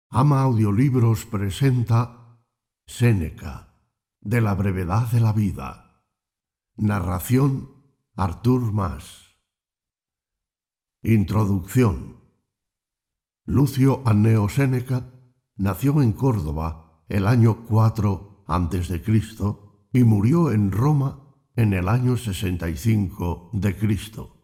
Ama Audiolibros presenta Séneca, de la brevedad de la vida. Narración Artur Mas. Introducción. Lucio Anneo Séneca nació en Córdoba el año 4 a.C. y murió en Roma en el año 65 d.C.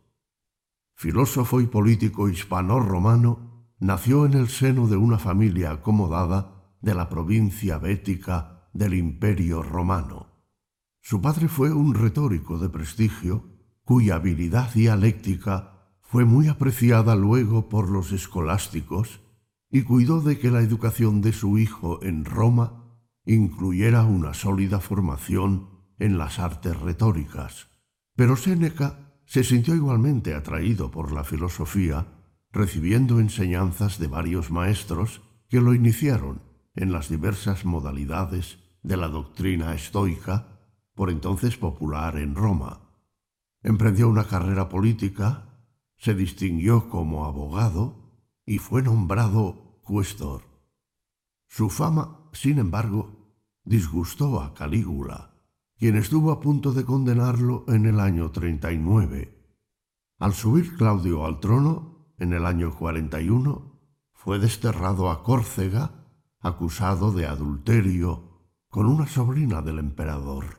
Filósofo y político hispano-romano, nació en el seno de una familia acomodada de la provincia bética del Imperio Romano. Su padre fue un retórico de prestigio, cuya habilidad dialéctica fue muy apreciada luego por los escolásticos, y cuidó de que la educación de su hijo en Roma incluyera una sólida formación en las artes retóricas. Pero Séneca se sintió igualmente atraído por la filosofía, recibiendo enseñanzas de varios maestros que lo iniciaron en las diversas modalidades de la doctrina estoica, por entonces popular en Roma. Emprendió una carrera política, se distinguió como abogado y fue nombrado cuestor. Su fama, sin embargo, disgustó a Calígula, quien estuvo a punto de condenarlo en el año 39. Al subir Claudio al trono, en el año 41, fue desterrado a Córcega, acusado de adulterio con una sobrina del emperador.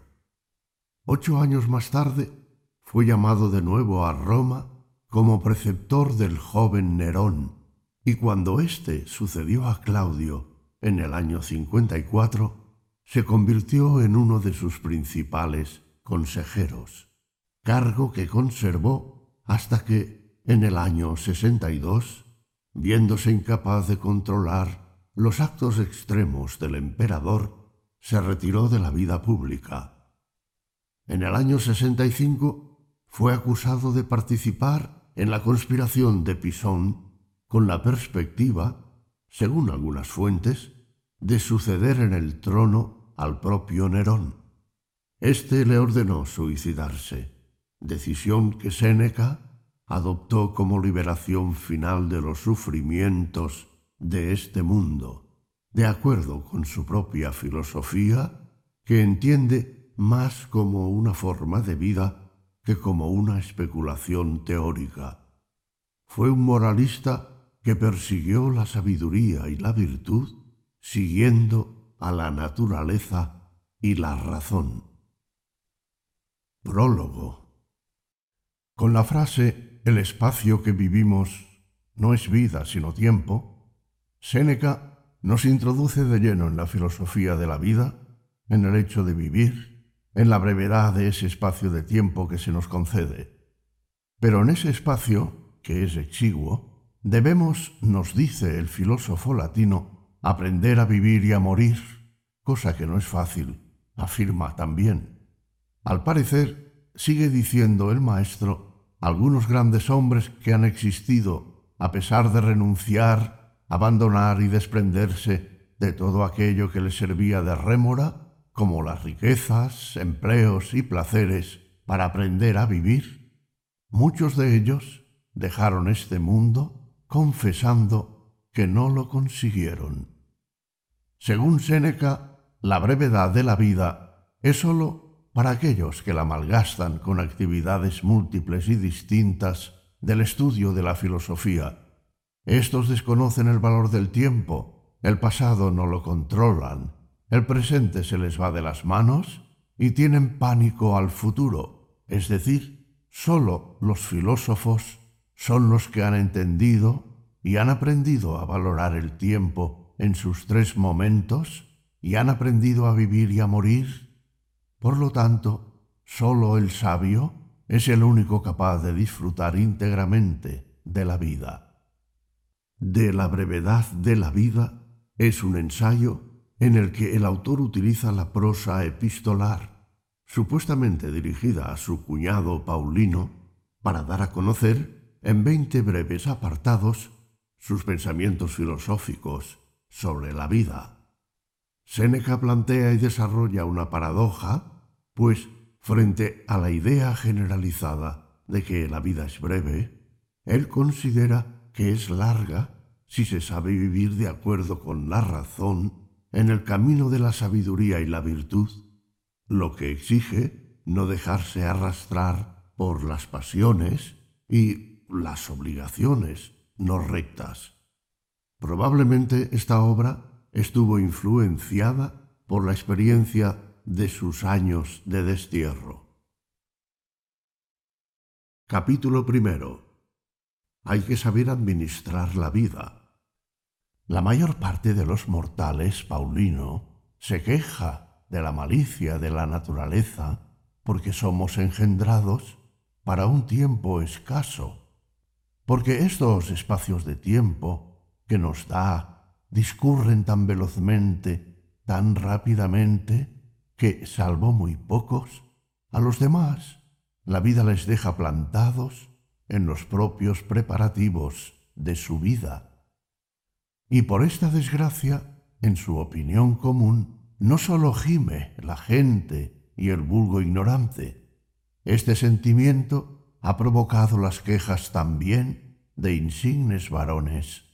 8 años más tarde, fue llamado de nuevo a Roma como preceptor del joven Nerón, y cuando éste sucedió a Claudio en el año 54, se convirtió en uno de sus principales consejeros, cargo que conservó hasta que, en el año 62, viéndose incapaz de controlar los actos extremos del emperador, se retiró de la vida pública. En el año 65 fue acusado de participar en la conspiración de Pisón con la perspectiva, según algunas fuentes, de suceder en el trono al propio Nerón. Este le ordenó suicidarse, decisión que Séneca adoptó como liberación final de los sufrimientos de este mundo, de acuerdo con su propia filosofía, que entiende más como una forma de vida que como una especulación teórica. Fue un moralista que persiguió la sabiduría y la virtud, siguiendo a la naturaleza y la razón. Prólogo. Con la frase «el espacio que vivimos no es vida sino tiempo», Séneca nos introduce de lleno en la filosofía de la vida, en el hecho de vivir, en la brevedad de ese espacio de tiempo que se nos concede. Pero en ese espacio, que es exiguo, debemos, nos dice el filósofo latino, aprender a vivir y a morir, cosa que no es fácil, afirma también. Al parecer, sigue diciendo el maestro, algunos grandes hombres que han existido, a pesar de renunciar, abandonar y desprenderse de todo aquello que les servía de rémora, como las riquezas, empleos y placeres, para aprender a vivir, muchos de ellos dejaron este mundo confesando que no lo consiguieron. Según Séneca, la brevedad de la vida es sólo para aquellos que la malgastan con actividades múltiples y distintas del estudio de la filosofía. Estos desconocen el valor del tiempo, el pasado no lo controlan, el presente se les va de las manos y tienen pánico al futuro, es decir, sólo los filósofos son los que han entendido y han aprendido a valorar el tiempo en sus 3 momentos y han aprendido a vivir y a morir. Por lo tanto, sólo el sabio es el único capaz de disfrutar íntegramente de la vida. De la brevedad de la vida es un ensayo en el que el autor utiliza la prosa epistolar, supuestamente dirigida a su cuñado Paulino, para dar a conocer, en 20 breves apartados, sus pensamientos filosóficos sobre la vida. Séneca plantea y desarrolla una paradoja, pues, frente a la idea generalizada de que la vida es breve, él considera que es larga si se sabe vivir de acuerdo con la razón en el camino de la sabiduría y la virtud, lo que exige no dejarse arrastrar por las pasiones y las obligaciones no rectas. Probablemente esta obra estuvo influenciada por la experiencia de sus años de destierro. Capítulo 1. Hay que saber administrar la vida. La mayor parte de los mortales, Paulino, se queja de la malicia de la naturaleza porque somos engendrados para un tiempo escaso, porque estos espacios de tiempo que nos da discurren tan velozmente, tan rápidamente, que, salvo muy pocos, a los demás la vida les deja plantados en los propios preparativos de su vida. Y por esta desgracia, en su opinión común, no sólo gime la gente y el vulgo ignorante. Este sentimiento ha provocado las quejas también de insignes varones.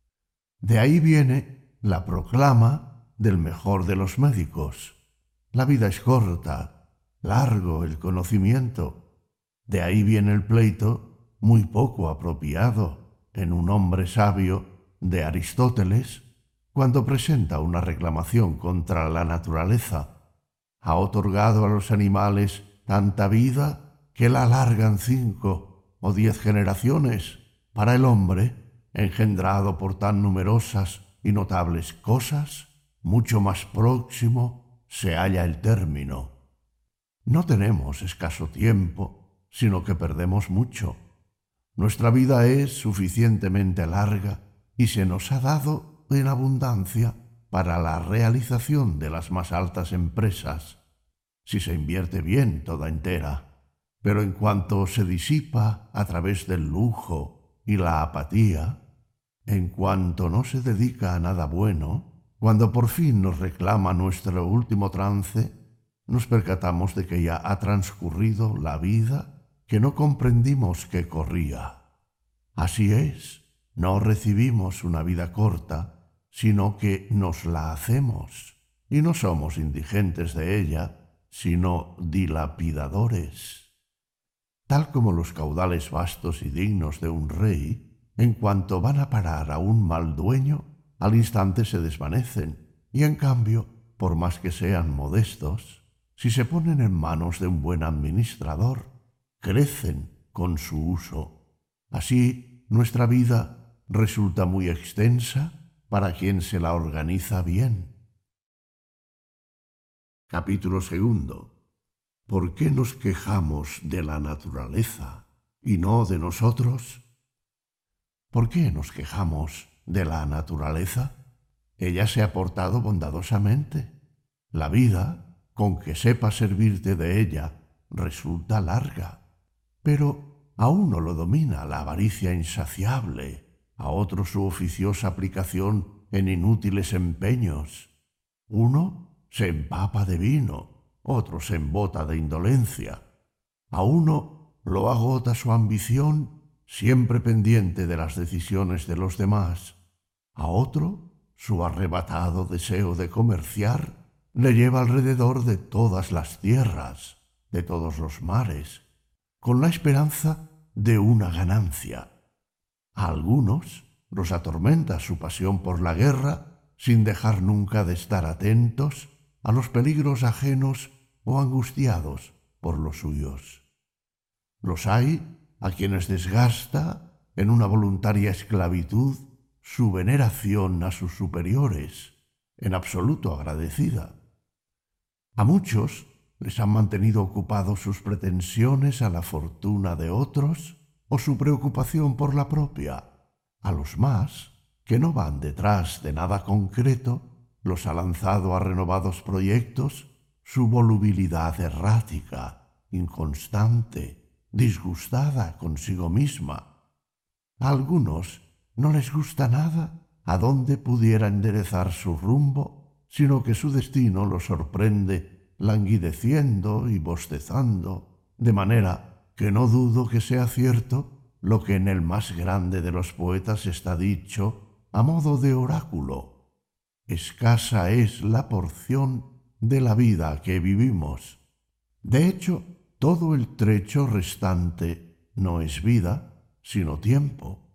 De ahí viene la proclama del mejor de los médicos. La vida es corta, largo el conocimiento. De ahí viene el pleito, muy poco apropiado en un hombre sabio, de Aristóteles, cuando presenta una reclamación contra la naturaleza. Ha otorgado a los animales tanta vida que la alargan 5 o 10 generaciones. Para el hombre, engendrado por tan numerosas y notables cosas, mucho más próximo se halla el término. No tenemos escaso tiempo, sino que perdemos mucho. Nuestra vida es suficientemente larga y se nos ha dado en abundancia para la realización de las más altas empresas, si se invierte bien toda entera. Pero en cuanto se disipa a través del lujo y la apatía, en cuanto no se dedica a nada bueno, cuando por fin nos reclama nuestro último trance, nos percatamos de que ya ha transcurrido la vida que no comprendimos que corría. Así es, no recibimos una vida corta, sino que nos la hacemos, y no somos indigentes de ella, sino dilapidadores. Tal como los caudales vastos y dignos de un rey, en cuanto van a parar a un mal dueño, al instante se desvanecen, y en cambio, por más que sean modestos, si se ponen en manos de un buen administrador, crecen con su uso. Así, nuestra vida resulta muy extensa para quien se la organiza bien. Capítulo 2. ¿Por qué nos quejamos de la naturaleza y no de nosotros? ¿Por qué nos quejamos de la naturaleza? Ella se ha portado bondadosamente. La vida, con que sepa servirte de ella, resulta larga. Pero a uno lo domina la avaricia insaciable, a otro su oficiosa aplicación en inútiles empeños. Uno se empapa de vino, otro se embota de indolencia. A uno lo agota su ambición, siempre pendiente de las decisiones de los demás. A otro, su arrebatado deseo de comerciar le lleva alrededor de todas las tierras, de todos los mares, con la esperanza de una ganancia. A algunos los atormenta su pasión por la guerra, sin dejar nunca de estar atentos a los peligros ajenos o angustiados por los suyos. Los hay a quienes desgasta en una voluntaria esclavitud su veneración a sus superiores, en absoluto agradecida. A muchos les han mantenido ocupados sus pretensiones a la fortuna de otros o su preocupación por la propia. A los más, que no van detrás de nada concreto, los ha lanzado a renovados proyectos su volubilidad errática, inconstante, disgustada consigo misma. A algunos no les gusta nada a dónde pudiera enderezar su rumbo, sino que su destino los sorprende languideciendo y bostezando, de manera que no dudo que sea cierto lo que en el más grande de los poetas está dicho a modo de oráculo. Escasa es la porción de la vida que vivimos. De hecho, todo el trecho restante no es vida, sino tiempo.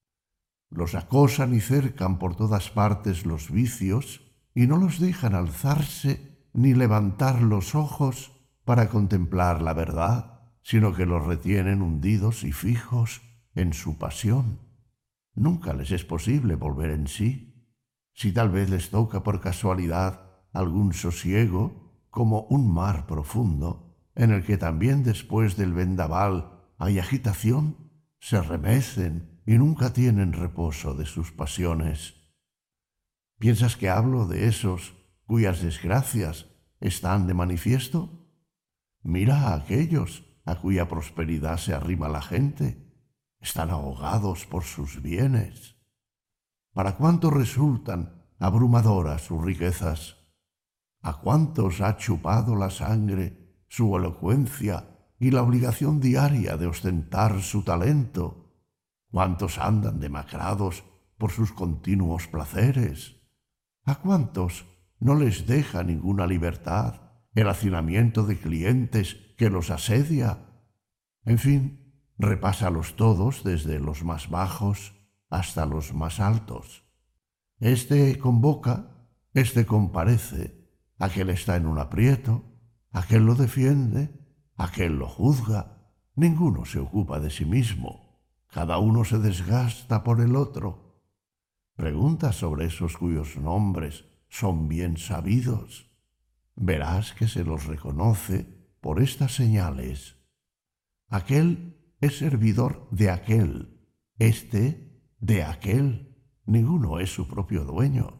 Los acosan y cercan por todas partes los vicios y no los dejan alzarse ni levantar los ojos para contemplar la verdad, sino que los retienen hundidos y fijos en su pasión. Nunca les es posible volver en sí. Si tal vez les toca por casualidad algún sosiego, como un mar profundo, en el que también después del vendaval hay agitación, se remecen y nunca tienen reposo de sus pasiones. ¿Piensas que hablo de esos cuyas desgracias están de manifiesto? Mira a aquellos a cuya prosperidad se arrima la gente. Están ahogados por sus bienes. ¿Para cuántos resultan abrumadoras sus riquezas? ¿A cuántos ha chupado la sangre su elocuencia y la obligación diaria de ostentar su talento? ¿Cuántos andan demacrados por sus continuos placeres? ¿A cuántos no les deja ninguna libertad el hacinamiento de clientes que los asedia? En fin, repásalos todos desde los más bajos hasta los más altos. Este convoca, este comparece, aquel está en un aprieto, aquel lo defiende, aquel lo juzga. Ninguno se ocupa de sí mismo, cada uno se desgasta por el otro. Pregunta sobre esos cuyos nombres son bien sabidos. Verás que se los reconoce por estas señales. Aquel es servidor de aquel, este de aquel. Ninguno es su propio dueño.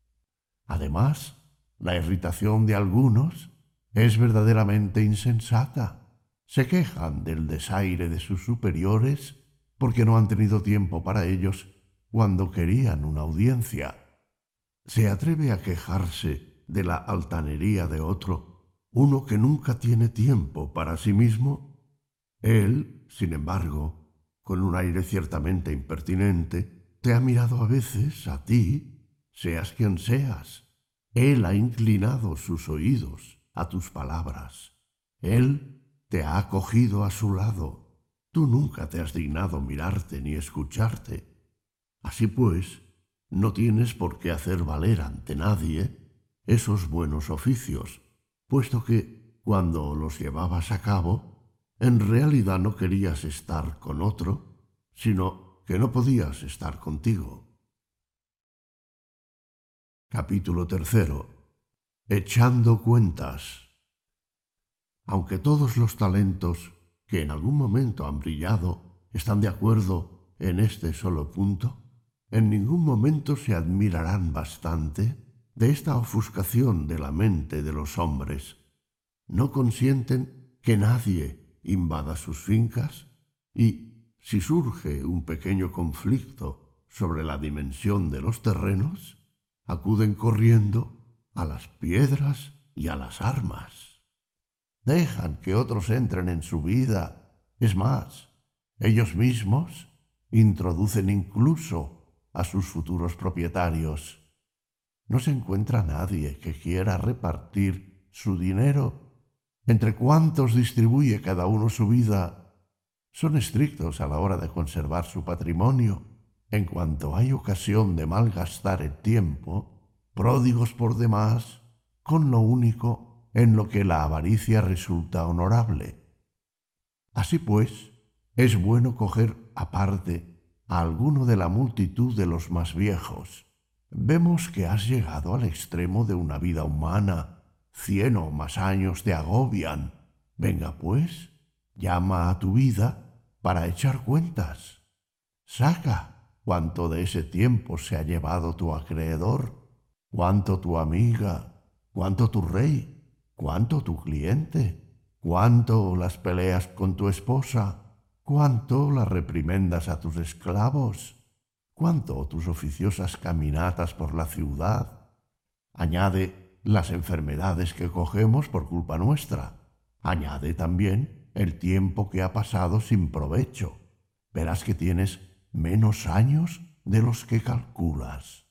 Además, la irritación de algunos es verdaderamente insensata. Se quejan del desaire de sus superiores porque no han tenido tiempo para ellos cuando querían una audiencia. Se atreve a quejarse de la altanería de otro, uno que nunca tiene tiempo para sí mismo. Él, sin embargo, con un aire ciertamente impertinente, te ha mirado a veces a ti, seas quien seas. Él ha inclinado sus oídos a tus palabras. Él te ha acogido a su lado. Tú nunca te has dignado mirarte ni escucharte. Así pues, no tienes por qué hacer valer ante nadie esos buenos oficios, puesto que, cuando los llevabas a cabo, en realidad no querías estar con otro, sino que no podías estar contigo. Capítulo 3. Echando cuentas. Aunque todos los talentos que en algún momento han brillado están de acuerdo en este solo punto, en ningún momento se admirarán bastante de esta ofuscación de la mente de los hombres. No consienten que nadie invada sus fincas y, si surge un pequeño conflicto sobre la dimensión de los terrenos, acuden corriendo a las piedras y a las armas. Dejan que otros entren en su vida. Es más, ellos mismos introducen incluso a sus futuros propietarios. No se encuentra nadie que quiera repartir su dinero. ¿Entre cuántos distribuye cada uno su vida? Son estrictos a la hora de conservar su patrimonio. En cuanto hay ocasión de malgastar el tiempo, pródigos por demás, con lo único en lo que la avaricia resulta honorable. Así pues, es bueno coger aparte a alguno de la multitud de los más viejos. Vemos que has llegado al extremo de una vida humana. 100 o más años te agobian. Venga, pues, llama a tu vida para echar cuentas. Saca cuánto de ese tiempo se ha llevado tu acreedor, cuánto tu amiga, cuánto tu rey, cuánto tu cliente, cuánto las peleas con tu esposa, cuánto las reprimendas a tus esclavos, cuánto tus oficiosas caminatas por la ciudad. Añade las enfermedades que cogemos por culpa nuestra. Añade también el tiempo que ha pasado sin provecho. Verás que tienes menos años de los que calculas.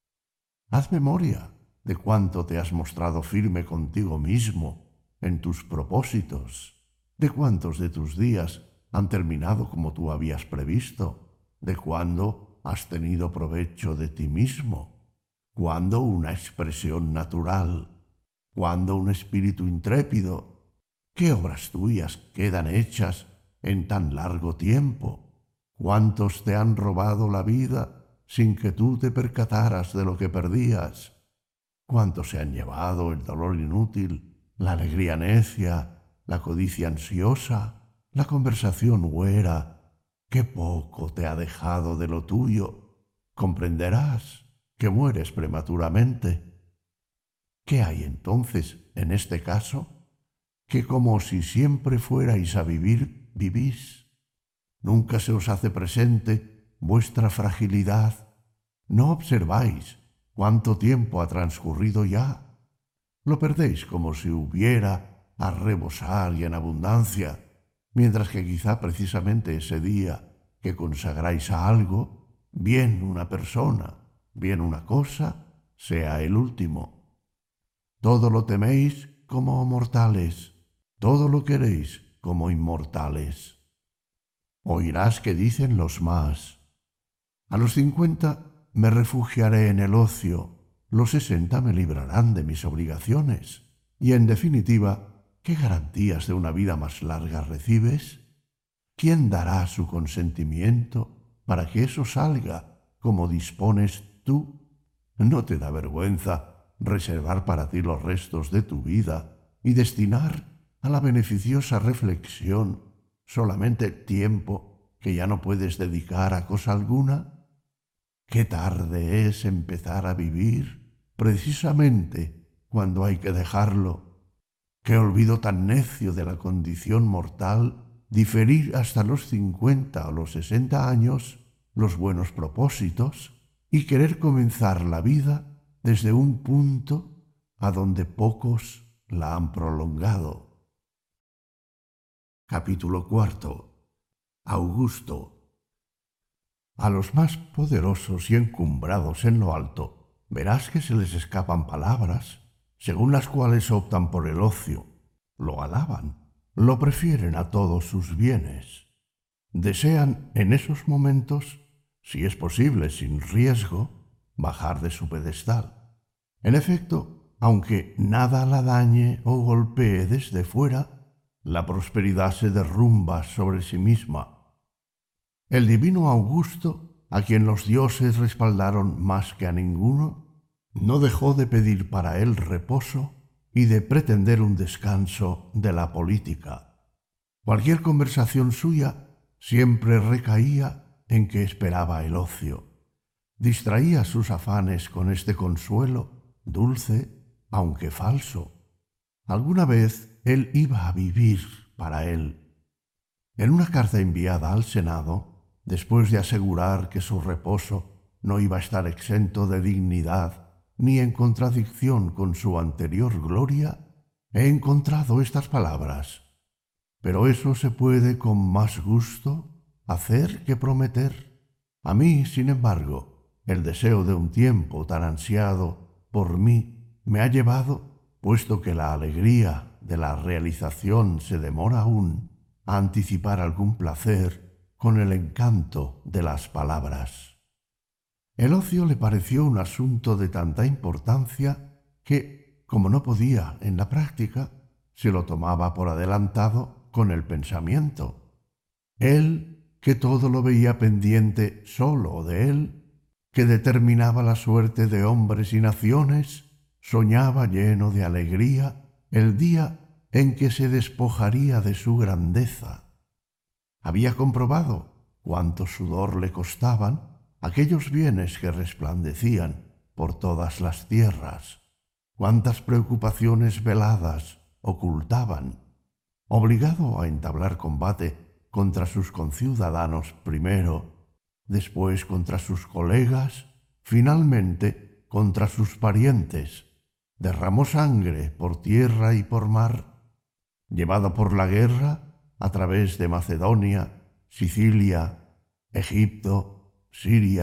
Haz memoria de cuánto te has mostrado firme contigo mismo en tus propósitos, de cuántos de tus días han terminado como tú habías previsto, de cuándo has tenido provecho de ti mismo, cuándo una expresión natural, cuándo un espíritu intrépido. ¿Qué obras tuyas quedan hechas en tan largo tiempo? ¿Cuántos te han robado la vida sin que tú te percataras de lo que perdías? ¿Cuántos se han llevado el dolor inútil, la alegría necia, la codicia ansiosa, la conversación huera? ¡Qué poco te ha dejado de lo tuyo! Comprenderás que mueres prematuramente. ¿Qué hay entonces en este caso? Que como si siempre fuerais a vivir, vivís. Nunca se os hace presente vuestra fragilidad. No observáis cuánto tiempo ha transcurrido ya. Lo perdéis como si hubiera a rebosar y en abundancia, mientras que quizá precisamente ese día que consagráis a algo, bien una persona, bien una cosa, sea el último. Todo lo teméis como mortales, todo lo queréis como inmortales. Oirás que dicen los más: a los 50 me refugiaré en el ocio, los 60 me librarán de mis obligaciones. Y en definitiva, ¿qué garantías de una vida más larga recibes? ¿Quién dará su consentimiento para que eso salga como dispones tú? ¿No te da vergüenza reservar para ti los restos de tu vida y destinar a la beneficiosa reflexión solamente tiempo que ya no puedes dedicar a cosa alguna? Qué tarde es empezar a vivir precisamente cuando hay que dejarlo. Qué olvido tan necio de la condición mortal diferir hasta los 50 o los 60 años los buenos propósitos y querer comenzar la vida desde un punto a donde pocos la han prolongado. Capítulo 4. Augusto. A los más poderosos y encumbrados en lo alto, verás que se les escapan palabras, según las cuales optan por el ocio, lo alaban, lo prefieren a todos sus bienes. Desean en esos momentos, si es posible sin riesgo, bajar de su pedestal. En efecto, aunque nada la dañe o golpee desde fuera, la prosperidad se derrumba sobre sí misma. El divino Augusto, a quien los dioses respaldaron más que a ninguno, no dejó de pedir para él reposo y de pretender un descanso de la política. Cualquier conversación suya siempre recaía en que esperaba el ocio. Distraía sus afanes con este consuelo, dulce, aunque falso. Alguna vez él iba a vivir para él. En una carta enviada al Senado, después de asegurar que su reposo no iba a estar exento de dignidad ni en contradicción con su anterior gloria, he encontrado estas palabras: pero eso se puede con más gusto hacer que prometer. A mí, sin embargo, el deseo de un tiempo tan ansiado por mí me ha llevado, puesto que la alegría de la realización se demora aún, a anticipar algún placer con el encanto de las palabras. El ocio le pareció un asunto de tanta importancia que, como no podía en la práctica, se lo tomaba por adelantado con el pensamiento. Él, que todo lo veía pendiente solo de él, que determinaba la suerte de hombres y naciones, soñaba lleno de alegría el día en que se despojaría de su grandeza. Había comprobado cuánto sudor le costaban aquellos bienes que resplandecían por todas las tierras, cuántas preocupaciones veladas ocultaban. Obligado a entablar combate contra sus conciudadanos primero, después contra sus colegas, finalmente contra sus parientes, derramó sangre por tierra y por mar. Llevado por la guerra a través de Macedonia, Sicilia, Egipto, Siria,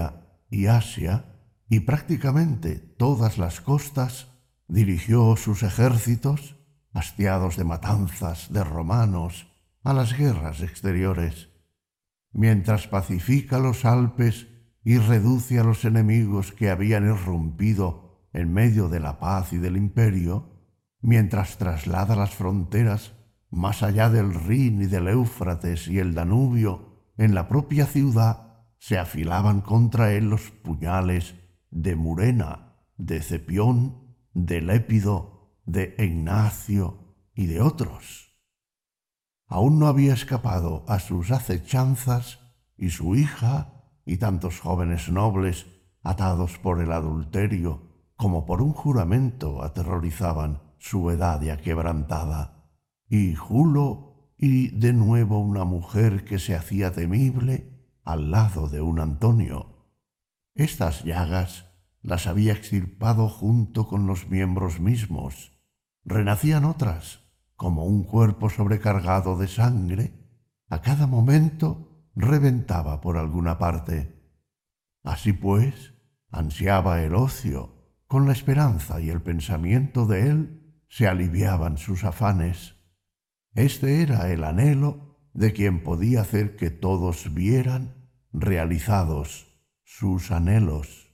y Asia, y prácticamente todas las costas, dirigió sus ejércitos, hastiados de matanzas de romanos, a las guerras exteriores, mientras pacifica los Alpes y reduce a los enemigos que habían irrumpido en medio de la paz y del imperio, mientras traslada las fronteras más allá del Rin y del Éufrates y el Danubio, en la propia ciudad se afilaban contra él los puñales de Murena, de Cepión, de Lépido, de Ignacio y de otros. Aún no había escapado a sus acechanzas, y su hija y tantos jóvenes nobles, atados por el adulterio como por un juramento, aterrorizaban su edad ya quebrantada. Y Julo, y de nuevo una mujer que se hacía temible al lado de un Antonio. Estas llagas las había extirpado junto con los miembros mismos. Renacían otras, como un cuerpo sobrecargado de sangre, a cada momento reventaba por alguna parte. Así pues, ansiaba el ocio, con la esperanza y el pensamiento de él se aliviaban sus afanes. Este era el anhelo de quien podía hacer que todos vieran realizados sus anhelos.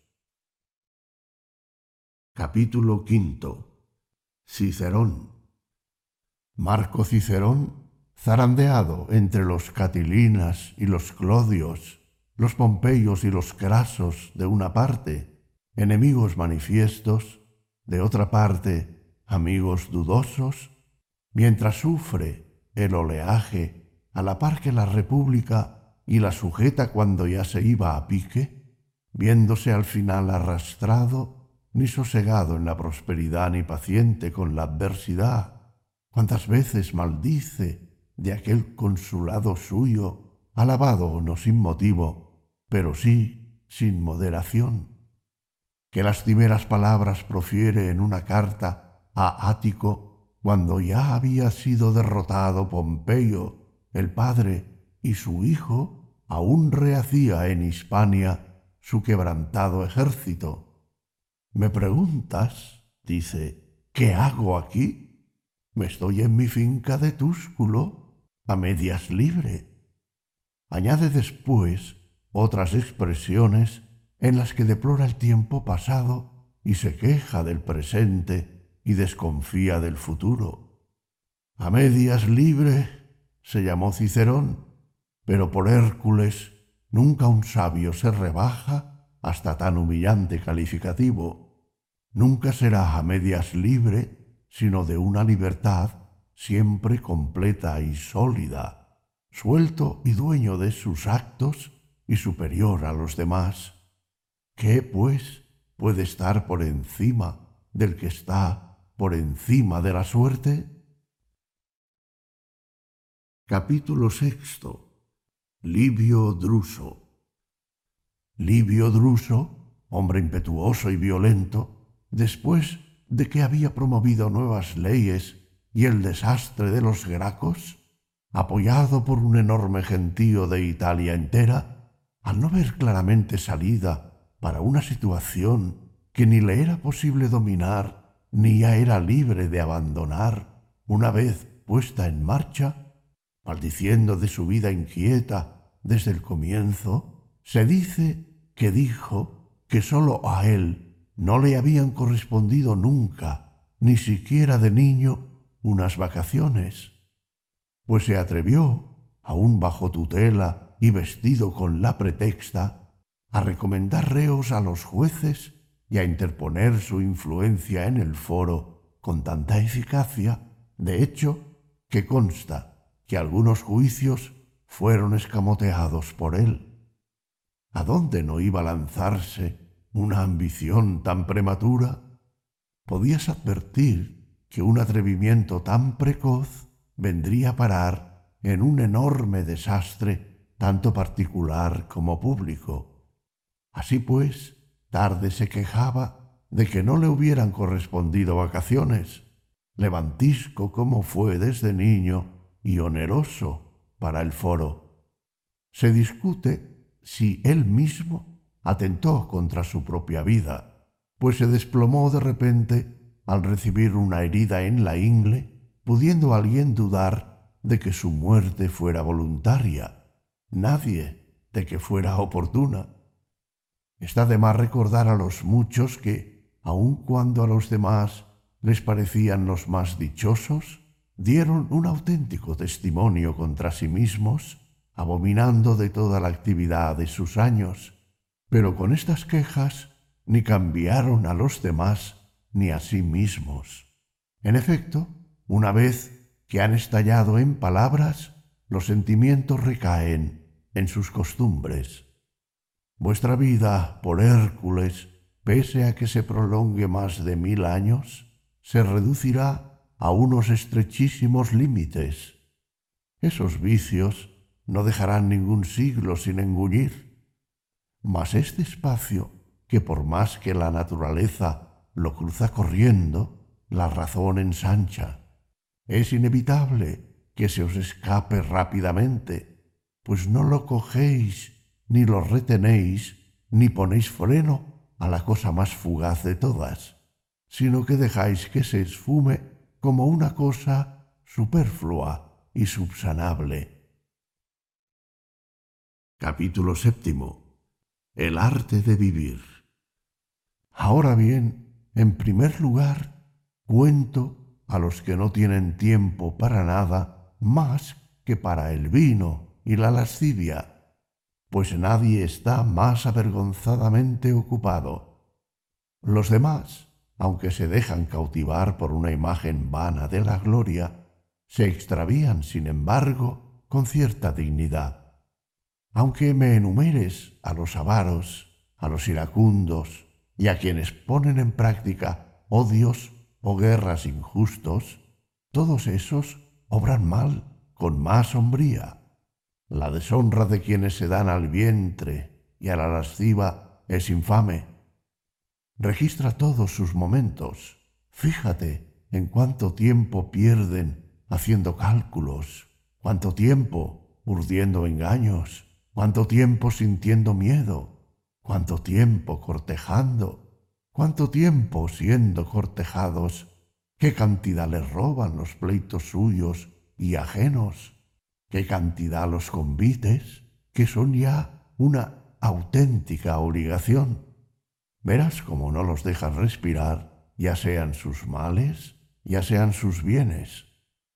Capítulo V. Cicerón. Marco Cicerón, zarandeado entre los Catilinas y los Clodios, los Pompeyos y los Crasos de una parte, enemigos manifiestos, de otra parte, amigos dudosos, mientras sufre el oleaje a la par que la República y la sujeta cuando ya se iba a pique, viéndose al final arrastrado, ni sosegado en la prosperidad ni paciente con la adversidad, cuántas veces maldice de aquel consulado suyo, alabado no sin motivo, pero sí sin moderación. Qué lastimeras palabras profiere en una carta a Ático cuando ya había sido derrotado Pompeyo, el padre, y su hijo aún rehacía en Hispania su quebrantado ejército. «¿Me preguntas?», dice, «¿qué hago aquí? Me estoy en mi finca de Túsculo, a medias libre». Añade después otras expresiones en las que deplora el tiempo pasado y se queja del presente y desconfía del futuro. A medias libre se llamó Cicerón, pero por Hércules nunca un sabio se rebaja hasta tan humillante calificativo. Nunca será a medias libre, sino de una libertad siempre completa y sólida, suelto y dueño de sus actos y superior a los demás. ¿Qué, pues, puede estar por encima del que está por encima de la suerte? Capítulo VI. Livio Druso. Livio Druso, hombre impetuoso y violento, después de que había promovido nuevas leyes y el desastre de los Gracos, apoyado por un enorme gentío de Italia entera, al no ver claramente salida para una situación que ni le era posible dominar ni ya era libre de abandonar una vez puesta en marcha, maldiciendo de su vida inquieta desde el comienzo, se dice que dijo que sólo a él no le habían correspondido nunca, ni siquiera de niño, unas vacaciones, pues se atrevió, aún bajo tutela y vestido con la pretexta, a recomendar reos a los jueces y a interponer su influencia en el foro con tanta eficacia, de hecho, que consta que algunos juicios fueron escamoteados por él. ¿A dónde no iba a lanzarse una ambición tan prematura? Podías advertir que un atrevimiento tan precoz vendría a parar en un enorme desastre, tanto particular como público. Así pues, tarde se quejaba de que no le hubieran correspondido vacaciones, levantisco como fue desde niño y oneroso para el foro. Se discute si él mismo atentó contra su propia vida, pues se desplomó de repente al recibir una herida en la ingle, pudiendo alguien dudar de que su muerte fuera voluntaria, nadie de que fuera oportuna. Está de más recordar a los muchos que, aun cuando a los demás les parecían los más dichosos, dieron un auténtico testimonio contra sí mismos, abominando de toda la actividad de sus años, pero con estas quejas ni cambiaron a los demás ni a sí mismos. En efecto, una vez que han estallado en palabras, los sentimientos recaen en sus costumbres. Vuestra vida, por Hércules, pese a que se prolongue más de 1000 años, se reducirá a unos estrechísimos límites. Esos vicios no dejarán ningún siglo sin engullir. Mas este espacio, que por más que la naturaleza lo cruza corriendo, la razón ensancha, es inevitable que se os escape rápidamente, pues no lo cogéis, ni lo retenéis, ni ponéis freno a la cosa más fugaz de todas, sino que dejáis que se esfume como una cosa superflua y subsanable. Capítulo 7. El arte de vivir. Ahora bien, en primer lugar, cuento a los que no tienen tiempo para nada más que para el vino y la lascivia, pues nadie está más avergonzadamente ocupado. Los demás, aunque se dejan cautivar por una imagen vana de la gloria, se extravían, sin embargo, con cierta dignidad. Aunque me enumeres a los avaros, a los iracundos y a quienes ponen en práctica odios o guerras injustos, todos esos obran mal con más hombría. La deshonra de quienes se dan al vientre y a la lasciva es infame. Registra todos sus momentos. Fíjate en cuánto tiempo pierden haciendo cálculos, cuánto tiempo urdiendo engaños, cuánto tiempo sintiendo miedo, cuánto tiempo cortejando, cuánto tiempo siendo cortejados, qué cantidad les roban los pleitos suyos y ajenos, qué cantidad los convites, que son ya una auténtica obligación. Verás cómo no los dejan respirar, ya sean sus males, ya sean sus bienes.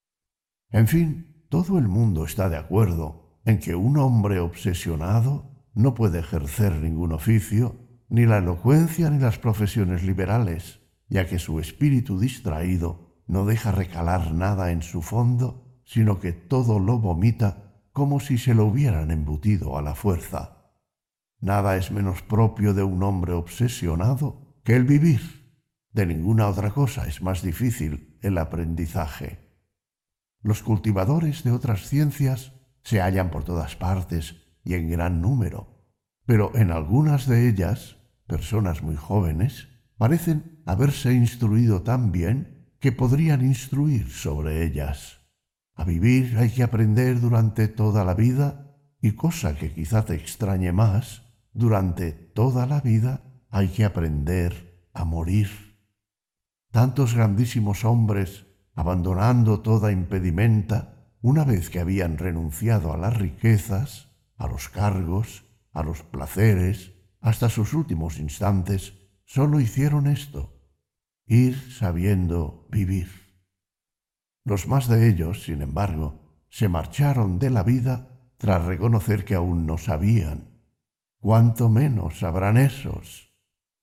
En fin, todo el mundo está de acuerdo en que un hombre obsesionado no puede ejercer ningún oficio, ni la elocuencia ni las profesiones liberales, ya que su espíritu distraído no deja recalar nada en su fondo, sino que todo lo vomita como si se lo hubieran embutido a la fuerza. Nada es menos propio de un hombre obsesionado que el vivir. De ninguna otra cosa es más difícil el aprendizaje. Los cultivadores de otras ciencias se hallan por todas partes y en gran número, pero en algunas de ellas, personas muy jóvenes parecen haberse instruido tan bien que podrían instruir sobre ellas. A vivir hay que aprender durante toda la vida y, cosa que quizá te extrañe más, durante toda la vida hay que aprender a morir. Tantos grandísimos hombres, abandonando toda impedimenta, una vez que habían renunciado a las riquezas, a los cargos, a los placeres, hasta sus últimos instantes, solo hicieron esto: ir sabiendo vivir. Los más de ellos, sin embargo, se marcharon de la vida tras reconocer que aún no sabían. ¿Cuánto menos sabrán esos?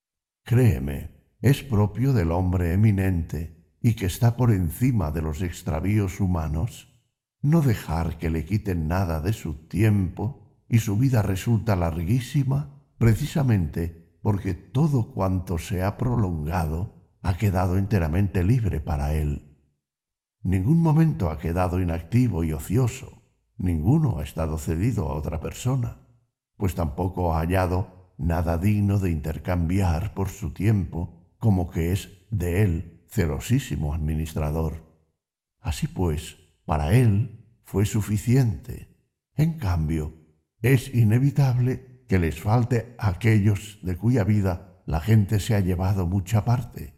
Créeme, es propio del hombre eminente y que está por encima de los extravíos humanos no dejar que le quiten nada de su tiempo, y su vida resulta larguísima precisamente porque todo cuanto se ha prolongado ha quedado enteramente libre para él. Ningún momento ha quedado inactivo y ocioso, ninguno ha estado cedido a otra persona, pues tampoco ha hallado nada digno de intercambiar por su tiempo, como que es de él celosísimo administrador. Así pues, para él fue suficiente. En cambio, es inevitable que les falte a aquellos de cuya vida la gente se ha llevado mucha parte.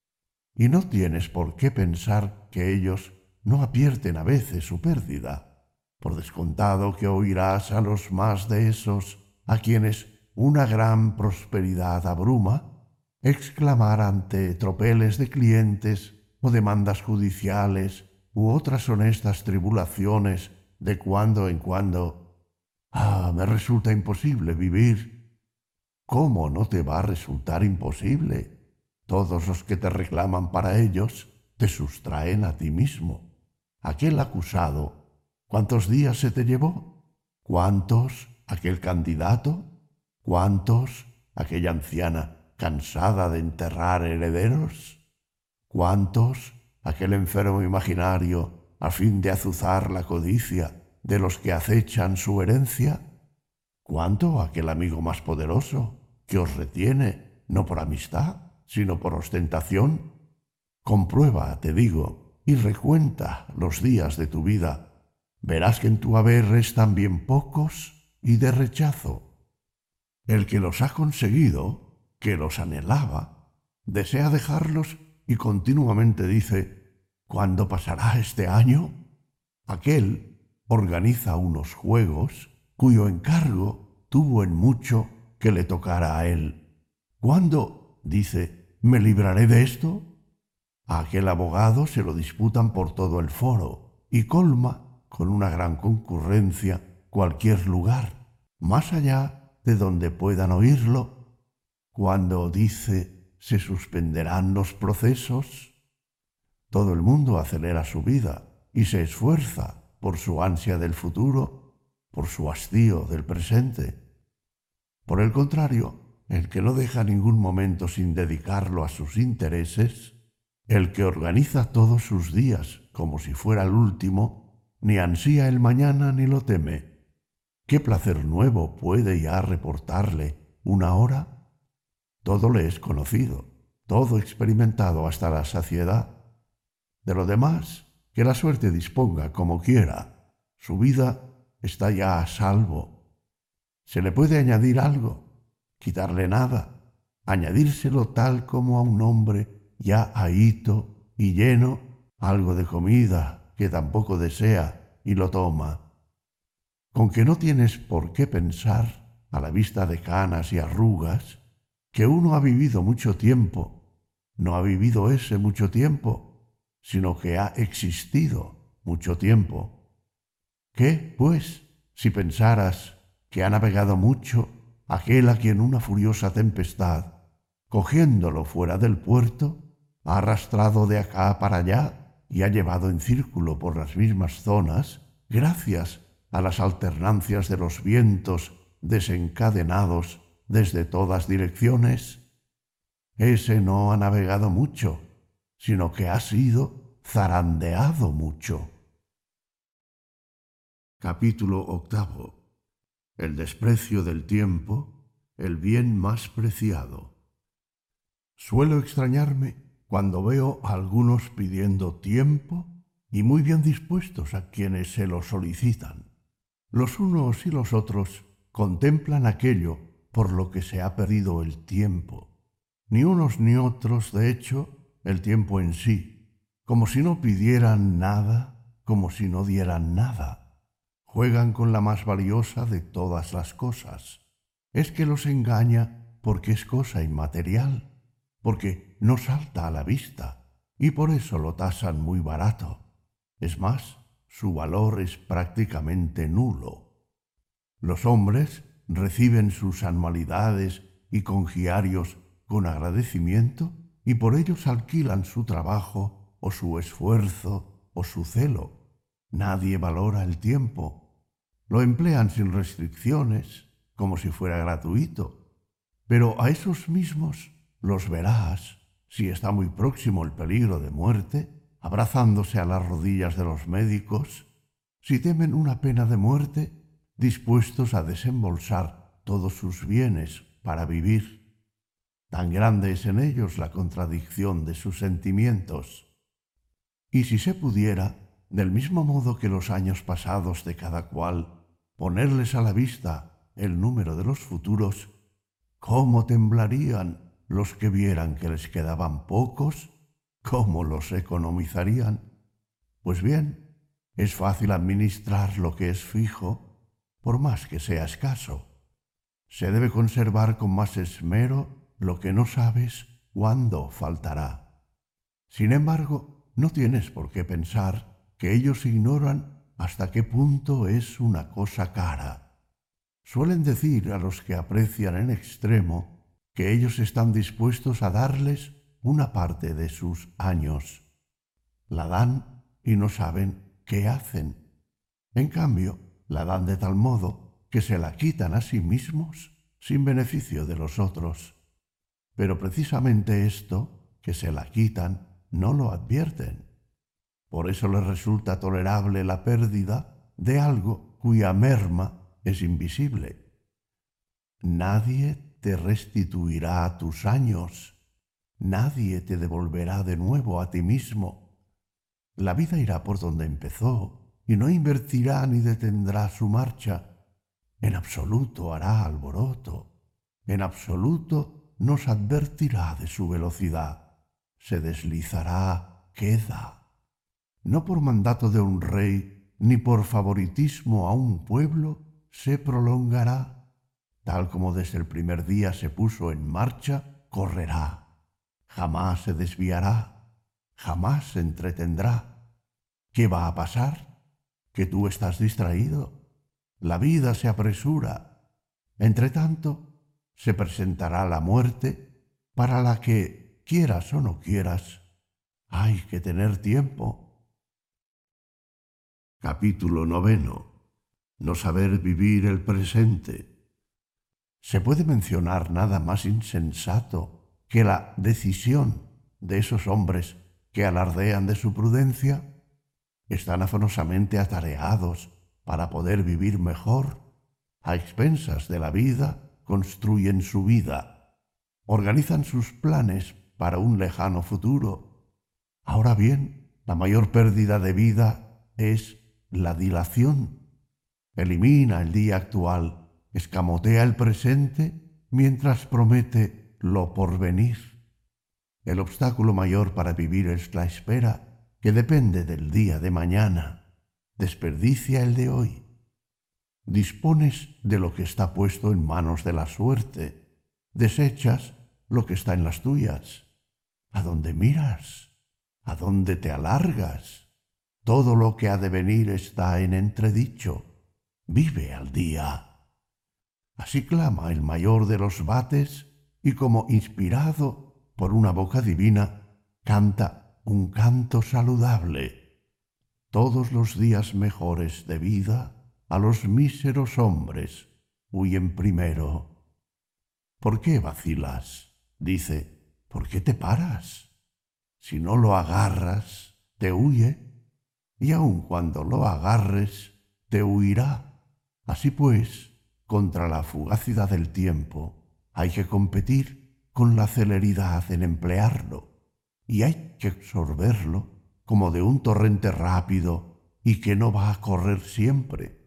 Y no tienes por qué pensar que ellos no advierten a veces su pérdida. Por descontado que oirás a los más de esos a quienes una gran prosperidad abruma, exclamar ante tropeles de clientes o demandas judiciales u otras honestas tribulaciones de cuando en cuando: «Ah, me resulta imposible vivir». ¿Cómo no te va a resultar imposible? Todos los que te reclaman para ellos te sustraen a ti mismo. Aquel acusado, ¿cuántos días se te llevó? ¿Cuántos aquel candidato? ¿Cuántos aquella anciana cansada de enterrar herederos? ¿Cuántos aquel enfermo imaginario a fin de azuzar la codicia de los que acechan su herencia? ¿Cuánto aquel amigo más poderoso que os retiene no por amistad, sino por ostentación? Comprueba, te digo, y recuenta los días de tu vida. Verás que en tu haber restan bien pocos y de rechazo. El que los ha conseguido, que los anhelaba, desea dejarlos y continuamente dice: «¿Cuándo pasará este año?». Aquel organiza unos juegos cuyo encargo tuvo en mucho que le tocara a él. «¿Cuándo?», dice, «me libraré de esto?». A aquel abogado se lo disputan por todo el foro y colma con una gran concurrencia cualquier lugar, más allá de donde puedan oírlo. Cuando dice: «se suspenderán los procesos», todo el mundo acelera su vida y se esfuerza por su ansia del futuro, por su hastío del presente. Por el contrario, el que no deja ningún momento sin dedicarlo a sus intereses, el que organiza todos sus días como si fuera el último, ni ansía el mañana ni lo teme. ¿Qué placer nuevo puede ya reportarle una hora? Todo le es conocido, todo experimentado hasta la saciedad. De lo demás, que la suerte disponga como quiera. Su vida está ya a salvo. ¿Se le puede añadir algo? ¿Quitarle nada? ¿Añadírselo tal como a un hombre ya ahito y lleno, algo de comida que tampoco desea y lo toma? Con que no tienes por qué pensar, a la vista de canas y arrugas, que uno ha vivido mucho tiempo. No ha vivido ese mucho tiempo, sino que ha existido mucho tiempo. ¿Qué, pues, si pensaras que ha navegado mucho aquel a quien una furiosa tempestad, cogiéndolo fuera del puerto, ha arrastrado de acá para allá y ha llevado en círculo por las mismas zonas, gracias a las alternancias de los vientos desencadenados desde todas direcciones? Ese no ha navegado mucho, sino que ha sido zarandeado mucho. Capítulo 8. El desprecio del tiempo, el bien más preciado. Suelo extrañarme cuando veo a algunos pidiendo tiempo y muy bien dispuestos a quienes se lo solicitan. Los unos y los otros contemplan aquello por lo que se ha perdido el tiempo. Ni unos ni otros, de hecho, el tiempo en sí, como si no pidieran nada, como si no dieran nada. Juegan con la más valiosa de todas las cosas. Es que los engaña porque es cosa inmaterial, porque no salta a la vista, y por eso lo tasan muy barato. Es más, su valor es prácticamente nulo. Los hombres reciben sus anualidades y congiarios con agradecimiento y por ellos alquilan su trabajo o su esfuerzo o su celo. Nadie valora el tiempo. Lo emplean sin restricciones, como si fuera gratuito. Pero a esos mismos los verás, si está muy próximo el peligro de muerte, abrazándose a las rodillas de los médicos, si temen una pena de muerte, dispuestos a desembolsar todos sus bienes para vivir. Tan grande es en ellos la contradicción de sus sentimientos. Y si se pudiera, del mismo modo que los años pasados de cada cual, ponerles a la vista el número de los futuros, ¿cómo temblarían los que vieran que les quedaban pocos? ¿Cómo los economizarían? Pues bien, es fácil administrar lo que es fijo, por más que sea escaso. Se debe conservar con más esmero lo que no sabes cuándo faltará. Sin embargo, no tienes por qué pensar que ellos ignoran hasta qué punto es una cosa cara. Suelen decir a los que aprecian en extremo que ellos están dispuestos a darles una parte de sus años. La dan y no saben qué hacen. En cambio, la dan de tal modo que se la quitan a sí mismos sin beneficio de los otros. Pero precisamente esto, que se la quitan, no lo advierten. Por eso les resulta tolerable la pérdida de algo cuya merma es invisible. Nadie te restituirá tus años. Nadie te devolverá de nuevo a ti mismo. La vida irá por donde empezó y no invertirá ni detendrá su marcha. En absoluto hará alboroto. En absoluto nos advertirá de su velocidad. Se deslizará, queda. No por mandato de un rey ni por favoritismo a un pueblo se prolongará. Tal como desde el primer día se puso en marcha, correrá. Jamás se desviará, jamás se entretendrá. ¿Qué va a pasar? ¿Que tú estás distraído? La vida se apresura. Entretanto, se presentará la muerte, para la que, quieras o no quieras, hay que tener tiempo. Capítulo 9. No saber vivir el presente. ¿Se puede mencionar nada más insensato que la decisión de esos hombres que alardean de su prudencia? Están afanosamente atareados para poder vivir mejor. A expensas de la vida construyen su vida. Organizan sus planes para un lejano futuro. Ahora bien, la mayor pérdida de vida es la dilación. Elimina el día actual, escamotea el presente mientras promete lo porvenir. El obstáculo mayor para vivir es la espera, que depende del día de mañana. Desperdicia el de hoy. Dispones de lo que está puesto en manos de la suerte. Desechas lo que está en las tuyas. ¿A dónde miras? ¿A dónde te alargas? Todo lo que ha de venir está en entredicho. Vive al día. Así clama el mayor de los vates y como inspirado por una boca divina, canta un canto saludable. Todos los días mejores de vida a los míseros hombres huyen primero. ¿Por qué vacilas? Dice, ¿por qué te paras? Si no lo agarras, te huye, y aun cuando lo agarres, te huirá. Así pues, contra la fugacidad del tiempo, hay que competir con la celeridad en emplearlo, y hay que absorberlo como de un torrente rápido y que no va a correr siempre.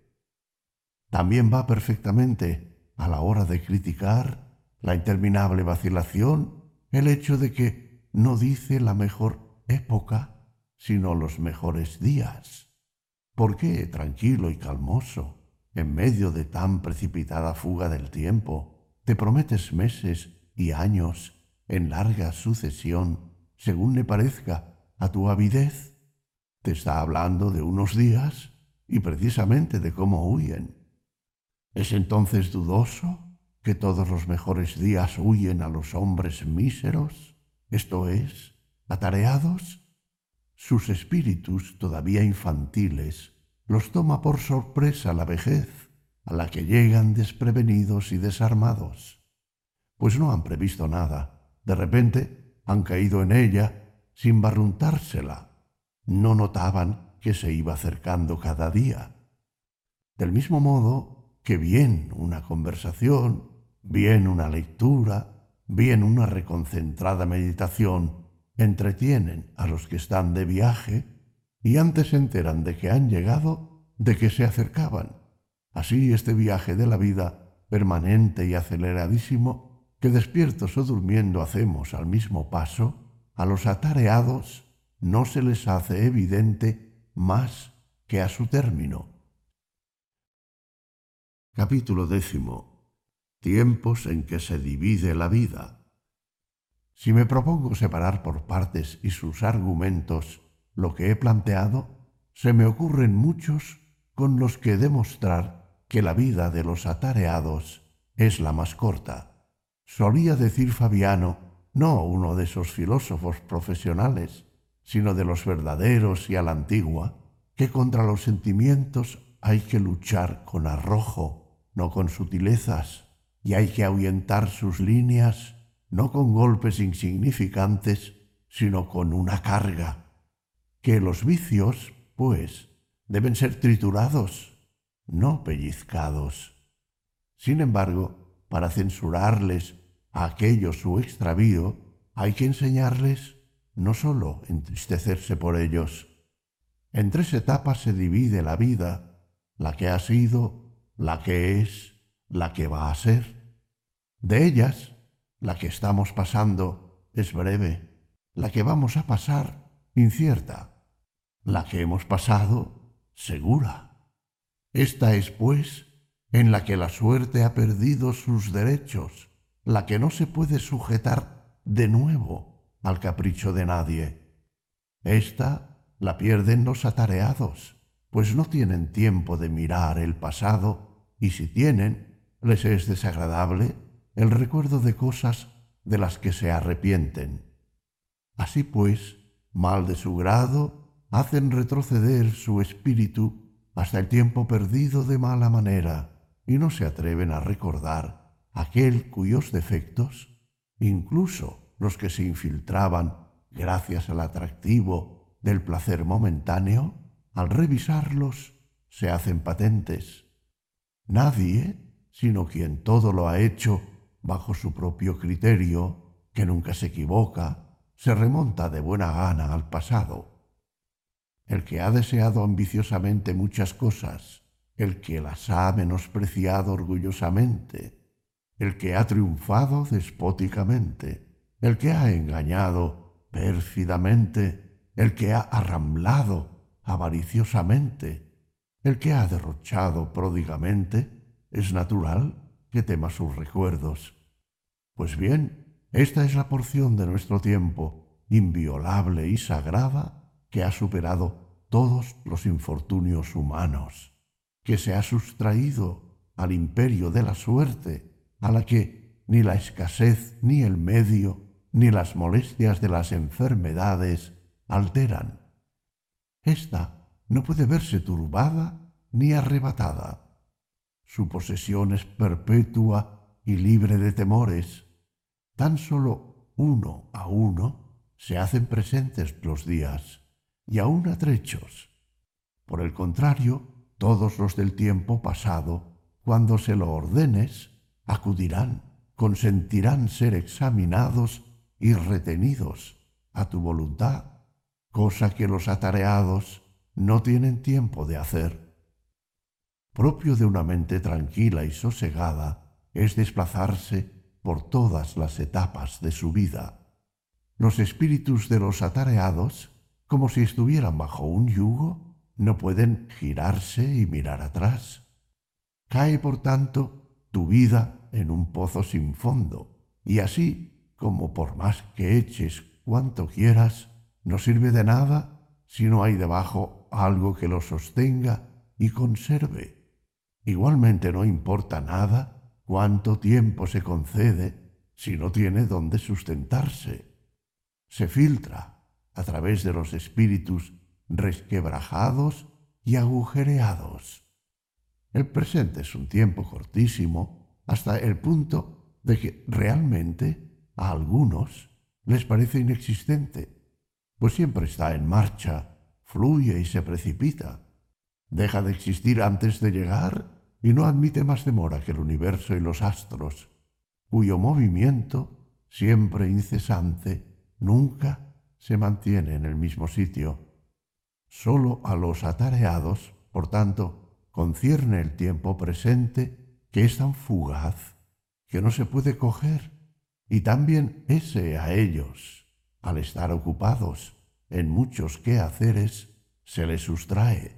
También va perfectamente, a la hora de criticar la interminable vacilación, el hecho de que no dice la mejor época, sino los mejores días. ¿Por qué, tranquilo y calmoso, en medio de tan precipitada fuga del tiempo, te prometes meses y años en larga sucesión, según le parezca a tu avidez? Te está hablando de unos días y precisamente de cómo huyen. ¿Es entonces dudoso que todos los mejores días huyen a los hombres míseros, esto es, atareados? Sus espíritus todavía infantiles los toma por sorpresa la vejez, a la que llegan desprevenidos y desarmados. Pues no han previsto nada, de repente han caído en ella sin barruntársela. No notaban que se iba acercando cada día. Del mismo modo que bien una conversación, bien una lectura, bien una reconcentrada meditación entretienen a los que están de viaje y antes se enteran de que han llegado, de que se acercaban. Así este viaje de la vida permanente y aceleradísimo que despiertos o durmiendo hacemos al mismo paso, a los atareados no se les hace evidente más que a su término. Capítulo 10. Tiempos en que se divide la vida. Si me propongo separar por partes y sus argumentos lo que he planteado, se me ocurren muchos con los que demostrar que la vida de los atareados es la más corta. Solía decir Fabiano, no uno de esos filósofos profesionales, sino de los verdaderos y a la antigua, que contra los sentimientos hay que luchar con arrojo, no con sutilezas, y hay que ahuyentar sus líneas no con golpes insignificantes, sino con una carga. Que los vicios, pues, deben ser triturados, no pellizcados. Sin embargo, para censurarles a aquellos su extravío, hay que enseñarles no sólo entristecerse por ellos. En 3 etapas se divide la vida, la que ha sido, la que es, la que va a ser. De ellas, la que estamos pasando es breve, la que vamos a pasar incierta, la que hemos pasado segura. Esta es, pues, en la que la suerte ha perdido sus derechos, la que no se puede sujetar de nuevo al capricho de nadie. Esta la pierden los atareados, pues no tienen tiempo de mirar el pasado, y si tienen, les es desagradable el recuerdo de cosas de las que se arrepienten. Así pues, mal de su grado, hacen retroceder su espíritu hasta el tiempo perdido de mala manera, y no se atreven a recordar aquel cuyos defectos, incluso los que se infiltraban gracias al atractivo del placer momentáneo, al revisarlos se hacen patentes. Nadie, sino quien todo lo ha hecho bajo su propio criterio, que nunca se equivoca, se remonta de buena gana al pasado. El que ha deseado ambiciosamente muchas cosas, el que las ha menospreciado orgullosamente, el que ha triunfado despóticamente, el que ha engañado pérfidamente, el que ha arramblado avariciosamente, el que ha derrochado pródigamente, es natural que tema sus recuerdos. Pues bien, esta es la porción de nuestro tiempo, inviolable y sagrada, que ha superado todos los infortunios humanos, que se ha sustraído al imperio de la suerte, a la que ni la escasez, ni el medio, ni las molestias de las enfermedades alteran. Esta no puede verse turbada ni arrebatada. Su posesión es perpetua y libre de temores. Tan solo uno a uno se hacen presentes los días, y aún a trechos. Por el contrario, todos los del tiempo pasado, cuando se lo ordenes, acudirán, consentirán ser examinados y retenidos a tu voluntad, cosa que los atareados no tienen tiempo de hacer. Propio de una mente tranquila y sosegada es desplazarse por todas las etapas de su vida. Los espíritus de los atareados, como si estuvieran bajo un yugo, no pueden girarse y mirar atrás. Cae, por tanto, tu vida en un pozo sin fondo, y así, como por más que eches cuanto quieras, no sirve de nada si no hay debajo algo que lo sostenga y conserve. Igualmente no importa nada cuánto tiempo se concede si no tiene dónde sustentarse. Se filtra a través de los espíritus resquebrajados y agujereados. El presente es un tiempo cortísimo hasta el punto de que realmente a algunos les parece inexistente, pues siempre está en marcha, fluye y se precipita. Deja de existir antes de llegar y no admite más demora que el universo y los astros, cuyo movimiento, siempre incesante, nunca se mantiene en el mismo sitio. Sólo a los atareados, por tanto, concierne el tiempo presente que es tan fugaz que no se puede coger, y también ese a ellos, al estar ocupados en muchos quehaceres, se les sustrae.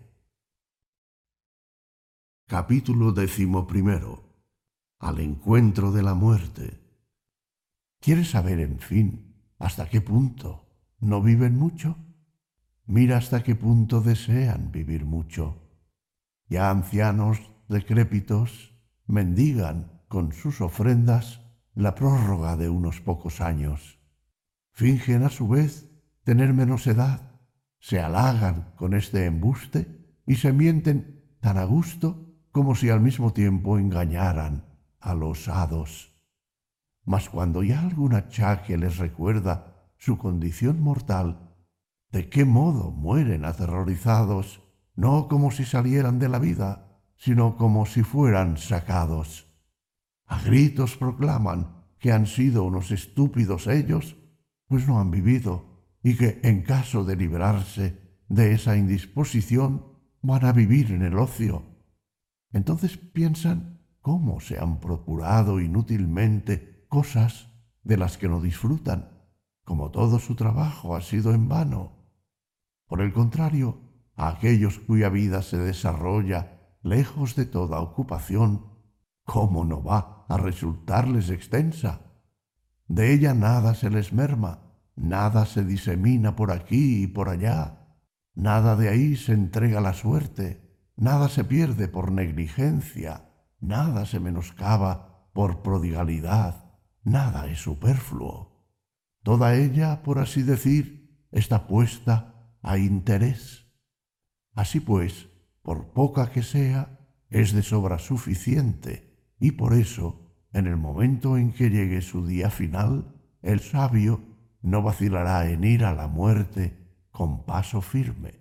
Capítulo 11. Al encuentro de la muerte. ¿Quieres saber, en fin, hasta qué punto no viven mucho? Mira hasta qué punto desean vivir mucho. Ya ancianos decrépitos mendigan con sus ofrendas la prórroga de unos pocos años. Fingen a su vez tener menos edad, se halagan con este embuste y se mienten tan a gusto como si al mismo tiempo engañaran a los hados. Mas cuando ya algún achaque les recuerda su condición mortal, ¿de qué modo mueren aterrorizados, no como si salieran de la vida, sino como si fueran sacados? A gritos proclaman que han sido unos estúpidos ellos, pues no han vivido, y que en caso de librarse de esa indisposición van a vivir en el ocio. Entonces piensan cómo se han procurado inútilmente cosas de las que no disfrutan, como todo su trabajo ha sido en vano. Por el contrario, a aquellos cuya vida se desarrolla lejos de toda ocupación, ¿cómo no va a resultarles extensa? De ella nada se les merma, nada se disemina por aquí y por allá, nada de ahí se entrega a la suerte, nada se pierde por negligencia, nada se menoscaba por prodigalidad, nada es superfluo. Toda ella, por así decir, está puesta a interés. Así pues, por poca que sea, es de sobra suficiente, y por eso, en el momento en que llegue su día final, el sabio no vacilará en ir a la muerte con paso firme.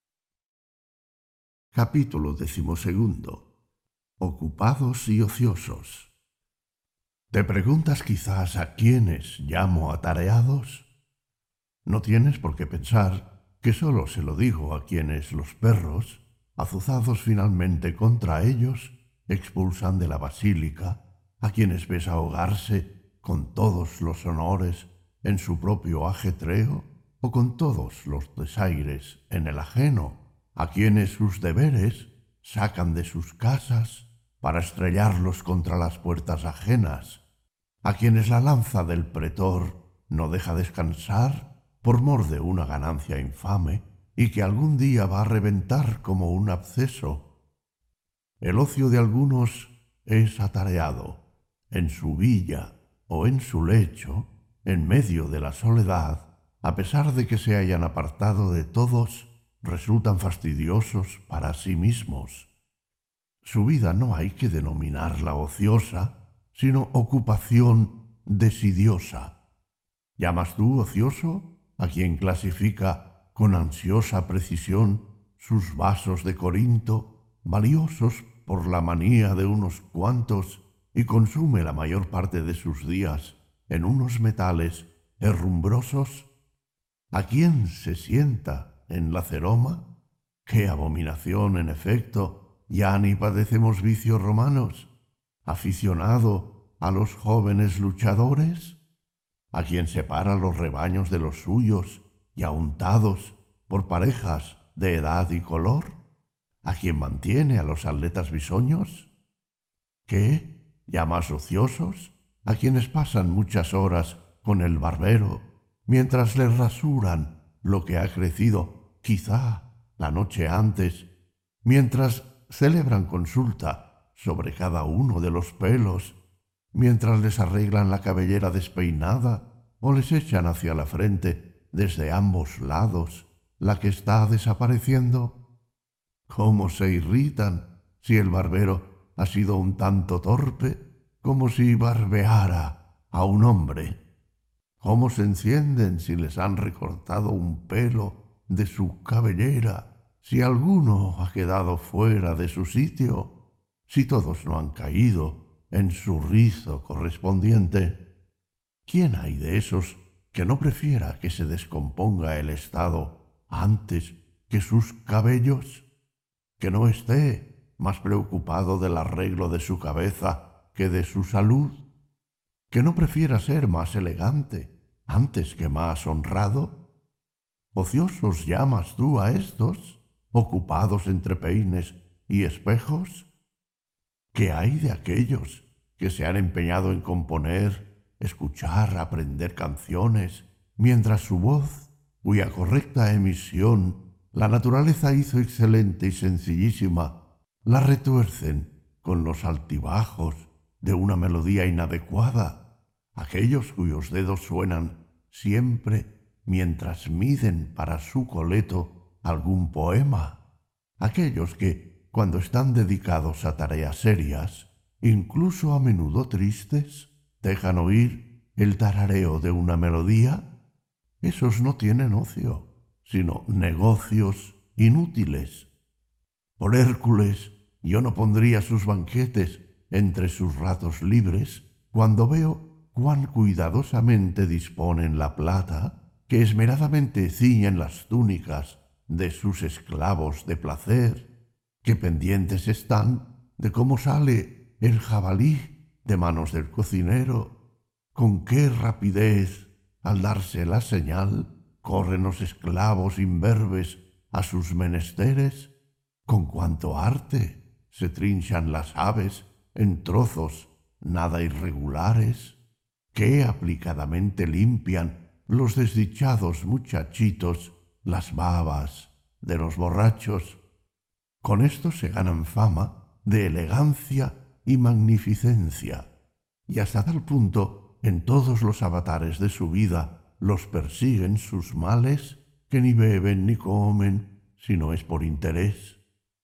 Capítulo 12. Ocupados y ociosos. ¿Te preguntas quizás a quiénes llamo atareados? No tienes por qué pensar que sólo se lo digo a quienes los perros, azuzados finalmente contra ellos, expulsan de la basílica, a quienes ves ahogarse con todos los honores en su propio ajetreo o con todos los desaires en el ajeno, a quienes sus deberes sacan de sus casas para estrellarlos contra las puertas ajenas, a quienes la lanza del pretor no deja descansar por mor de una ganancia infame y que algún día va a reventar como un absceso. El ocio de algunos es atareado, en su villa o en su lecho, en medio de la soledad, a pesar de que se hayan apartado de todos, resultan fastidiosos para sí mismos. Su vida no hay que denominarla ociosa, sino ocupación desidiosa. ¿Llamas tú ocioso a quien clasifica con ansiosa precisión sus vasos de Corinto, valiosos por la manía de unos cuantos, y consume la mayor parte de sus días en unos metales herrumbrosos? ¿A quién se sienta en la ceroma? ¡Qué abominación, en efecto! Ya ni padecemos vicios romanos. ¿Aficionado a los jóvenes luchadores? ¿A quien separa los rebaños de los suyos y auntados por parejas de edad y color? ¿A quien mantiene a los atletas bisoños? ¿Qué? ¿Llamas ociosos a quienes pasan muchas horas con el barbero mientras les rasuran lo que ha crecido quizá la noche antes, mientras celebran consulta sobre cada uno de los pelos, mientras les arreglan la cabellera despeinada o les echan hacia la frente desde ambos lados la que está desapareciendo? ¿Cómo se irritan si el barbero ha sido un tanto torpe como si barbeara a un hombre? ¿Cómo se encienden si les han recortado un pelo de su cabellera, si alguno ha quedado fuera de su sitio, si todos no han caído en su rizo correspondiente? ¿Quién hay de esos que no prefiera que se descomponga el estado antes que sus cabellos? Que no esté más preocupado del arreglo de su cabeza que de su salud? ¿Que no prefiera ser más elegante antes que más honrado? ¿Ociosos llamas tú a estos, ocupados entre peines y espejos? ¿Qué hay de aquellos que se han empeñado en componer, escuchar, aprender canciones, mientras su voz, cuya correcta emisión la naturaleza hizo excelente y sencillísima, la retuercen con los altibajos de una melodía inadecuada? Aquellos cuyos dedos suenan siempre mientras miden para su coleto algún poema. Aquellos que, cuando están dedicados a tareas serias, incluso a menudo tristes, dejan oír el tarareo de una melodía. Esos no tienen ocio, sino negocios inútiles. Por Hércules, yo no pondría sus banquetes entre sus ratos libres cuando veo cuán cuidadosamente disponen la plata, que esmeradamente ciñen las túnicas de sus esclavos de placer, que pendientes están de cómo sale el jabalí de manos del cocinero, con qué rapidez, al darse la señal, corren los esclavos imberbes a sus menesteres, con cuánto arte se trinchan las aves en trozos nada irregulares, qué aplicadamente limpian los desdichados muchachitos las babas de los borrachos. Con esto se ganan fama de elegancia y magnificencia, y hasta tal punto en todos los avatares de su vida los persiguen sus males, que ni beben ni comen si no es por interés.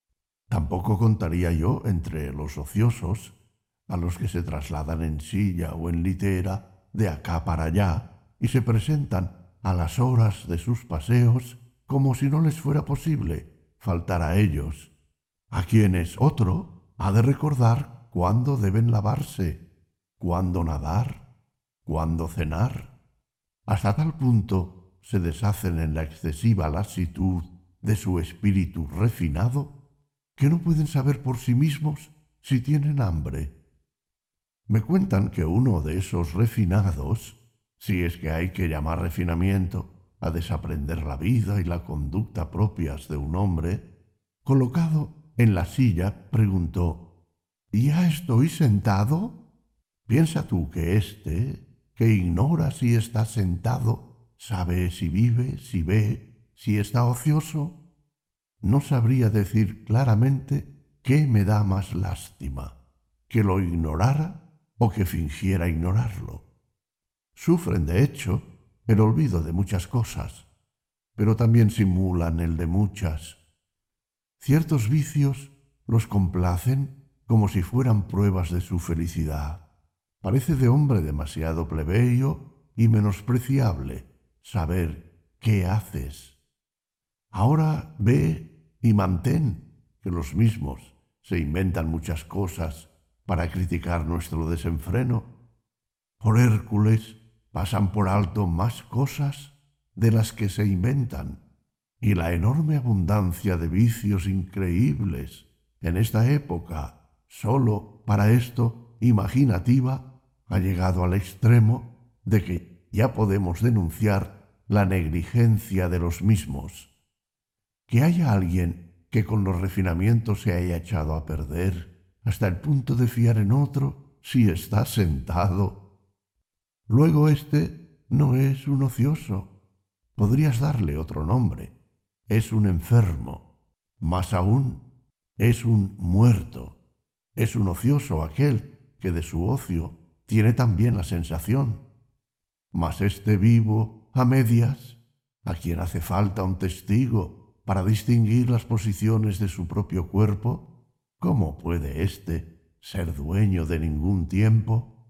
Tampoco contaría yo entre los ociosos a los que se trasladan en silla o en litera de acá para allá y se presentan a las horas de sus paseos como si no les fuera posible faltar a ellos, a quienes otro ha de recordar cuándo deben lavarse, cuándo nadar, cuándo cenar. Hasta tal punto se deshacen en la excesiva lasitud de su espíritu refinado que no pueden saber por sí mismos si tienen hambre. Me cuentan que uno de esos refinados, si es que hay que llamar refinamiento a desaprender la vida y la conducta propias de un hombre, colocado en la silla, preguntó: ¿Ya estoy sentado? Piensa tú que éste, que ignora si está sentado, sabe si vive, si ve, si está ocioso. No sabría decir claramente qué me da más lástima, que lo ignorara o que fingiera ignorarlo. Sufren, de hecho, el olvido de muchas cosas, pero también simulan el de muchas. Ciertos vicios los complacen como si fueran pruebas de su felicidad. Parece de hombre demasiado plebeyo y menospreciable saber qué haces. Ahora ve y mantén que los mismos se inventan muchas cosas para criticar nuestro desenfreno. Por Hércules pasan por alto más cosas de las que se inventan, y la enorme abundancia de vicios increíbles en esta época, sólo para esto imaginativa, ha llegado al extremo de que ya podemos denunciar la negligencia de los mismos. Que haya alguien que con los refinamientos se haya echado a perder hasta el punto de fiar en otro si está sentado. Luego éste no es un ocioso. Podrías darle otro nombre. Es un enfermo. Más aún, es un muerto. Es un ocioso aquel que de su ocio tiene también la sensación. Mas este vivo a medias, a quien hace falta un testigo para distinguir las posiciones de su propio cuerpo, ¿cómo puede éste ser dueño de ningún tiempo?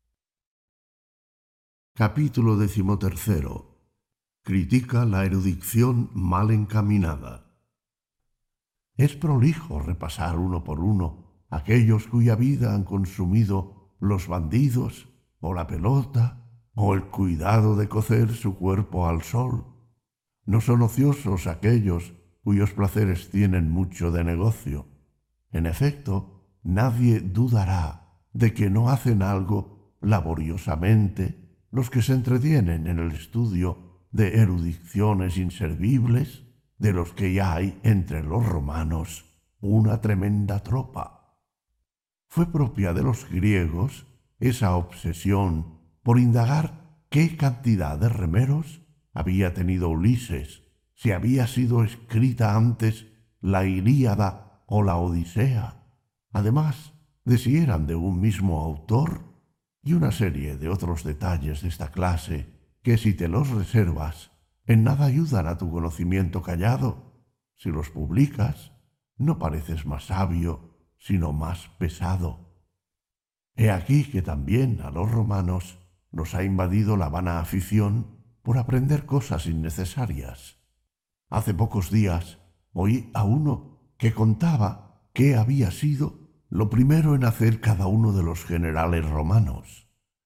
Capítulo 13. Critica la erudición mal encaminada. Es prolijo repasar uno por uno aquellos cuya vida han consumido los bandidos, o la pelota, o el cuidado de cocer su cuerpo al sol. No son ociosos aquellos cuyos placeres tienen mucho de negocio. En efecto, nadie dudará de que no hacen algo laboriosamente los que se entretienen en el estudio de erudiciones inservibles, de los que ya hay entre los romanos una tremenda tropa. Fue propia de los griegos esa obsesión por indagar qué cantidad de remeros había tenido Ulises, si había sido escrita antes la Ilíada o la Odisea, además de si eran de un mismo autor, y una serie de otros detalles de esta clase que, si te los reservas, en nada ayudan a tu conocimiento callado. Si los publicas, no pareces más sabio, sino más pesado. He aquí que también a los romanos nos ha invadido la vana afición por aprender cosas innecesarias. Hace pocos días oí a uno que contaba qué había sido lo primero en hacer cada uno de los generales romanos.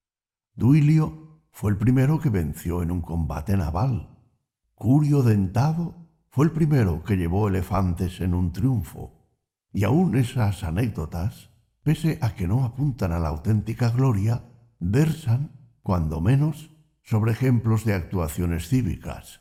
Duilio fue el primero que venció en un combate naval. Curio Dentado fue el primero que llevó elefantes en un triunfo. Y aún esas anécdotas, pese a que no apuntan a la auténtica gloria, versan, cuando menos, sobre ejemplos de actuaciones cívicas.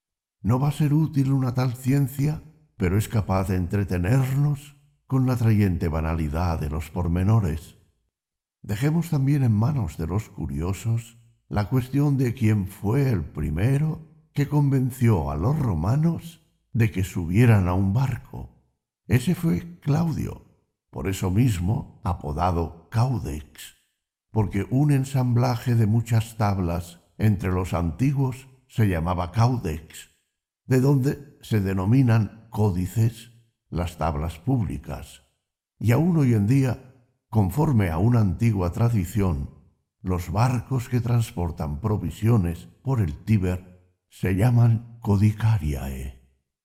No va a ser útil una tal ciencia, pero es capaz de entretenernos con la atrayente banalidad de los pormenores. Dejemos también en manos de los curiosos la cuestión de quién fue el primero que convenció a los romanos de que subieran a un barco. Ese fue Claudio, por eso mismo apodado Caudex, porque un ensamblaje de muchas tablas entre los antiguos se llamaba Caudex, de donde se denominan códices las tablas públicas. Y aún hoy en día, conforme a una antigua tradición, los barcos que transportan provisiones por el Tíber se llaman codicariae.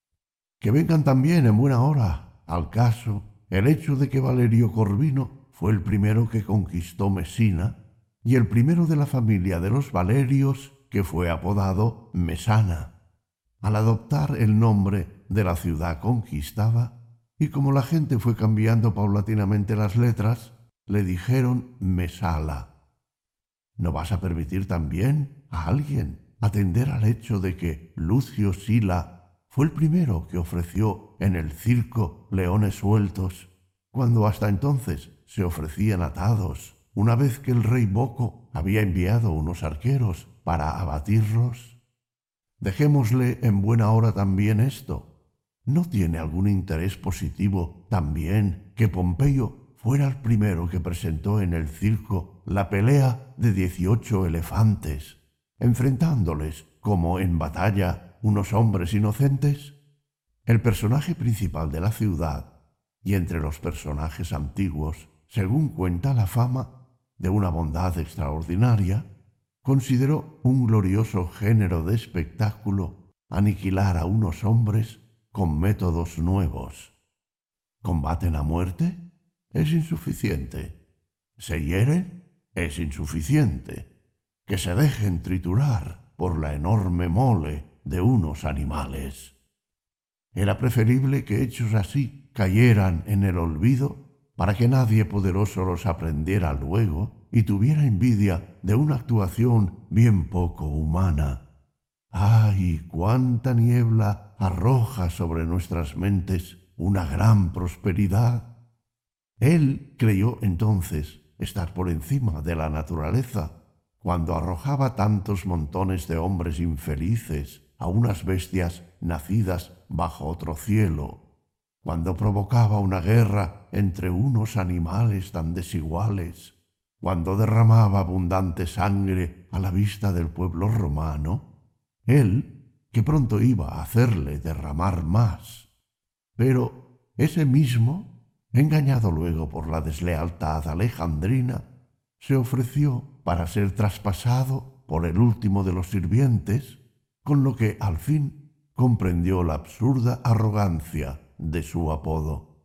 Que vengan también en buena hora al caso el hecho de que Valerio Corvino fue el primero que conquistó Mesina y el primero de la familia de los Valerios que fue apodado Mesana, al adoptar el nombre de la ciudad conquistada, y como la gente fue cambiando paulatinamente las letras, le dijeron Mesala. ¿No vas a permitir también a alguien atender al hecho de que Lucio Sila fue el primero que ofreció en el circo leones sueltos, cuando hasta entonces se ofrecían atados, una vez que el rey Boco había enviado unos arqueros para abatirlos? Dejémosle en buena hora también esto. ¿No tiene algún interés positivo también que Pompeyo fuera el primero que presentó en el circo la pelea de 18 elefantes, enfrentándoles, como en batalla, unos hombres inocentes? El personaje principal de la ciudad, y entre los personajes antiguos, según cuenta la fama, de una bondad extraordinaria, consideró un glorioso género de espectáculo aniquilar a unos hombres con métodos nuevos. ¿Combaten a muerte? Es insuficiente. ¿Se hieren? Es insuficiente. Que se dejen triturar por la enorme mole de unos animales. Era preferible que hechos así cayeran en el olvido para que nadie poderoso los aprendiera luego y tuviera envidia de una actuación bien poco humana. ¡Ay, cuánta niebla arroja sobre nuestras mentes una gran prosperidad! Él creyó entonces estar por encima de la naturaleza, cuando arrojaba tantos montones de hombres infelices a unas bestias nacidas bajo otro cielo, cuando provocaba una guerra entre unos animales tan desiguales, cuando derramaba abundante sangre a la vista del pueblo romano, él, que pronto iba a hacerle derramar más. Pero ese mismo, engañado luego por la deslealtad alejandrina, se ofreció para ser traspasado por el último de los sirvientes, con lo que al fin comprendió la absurda arrogancia de su apodo.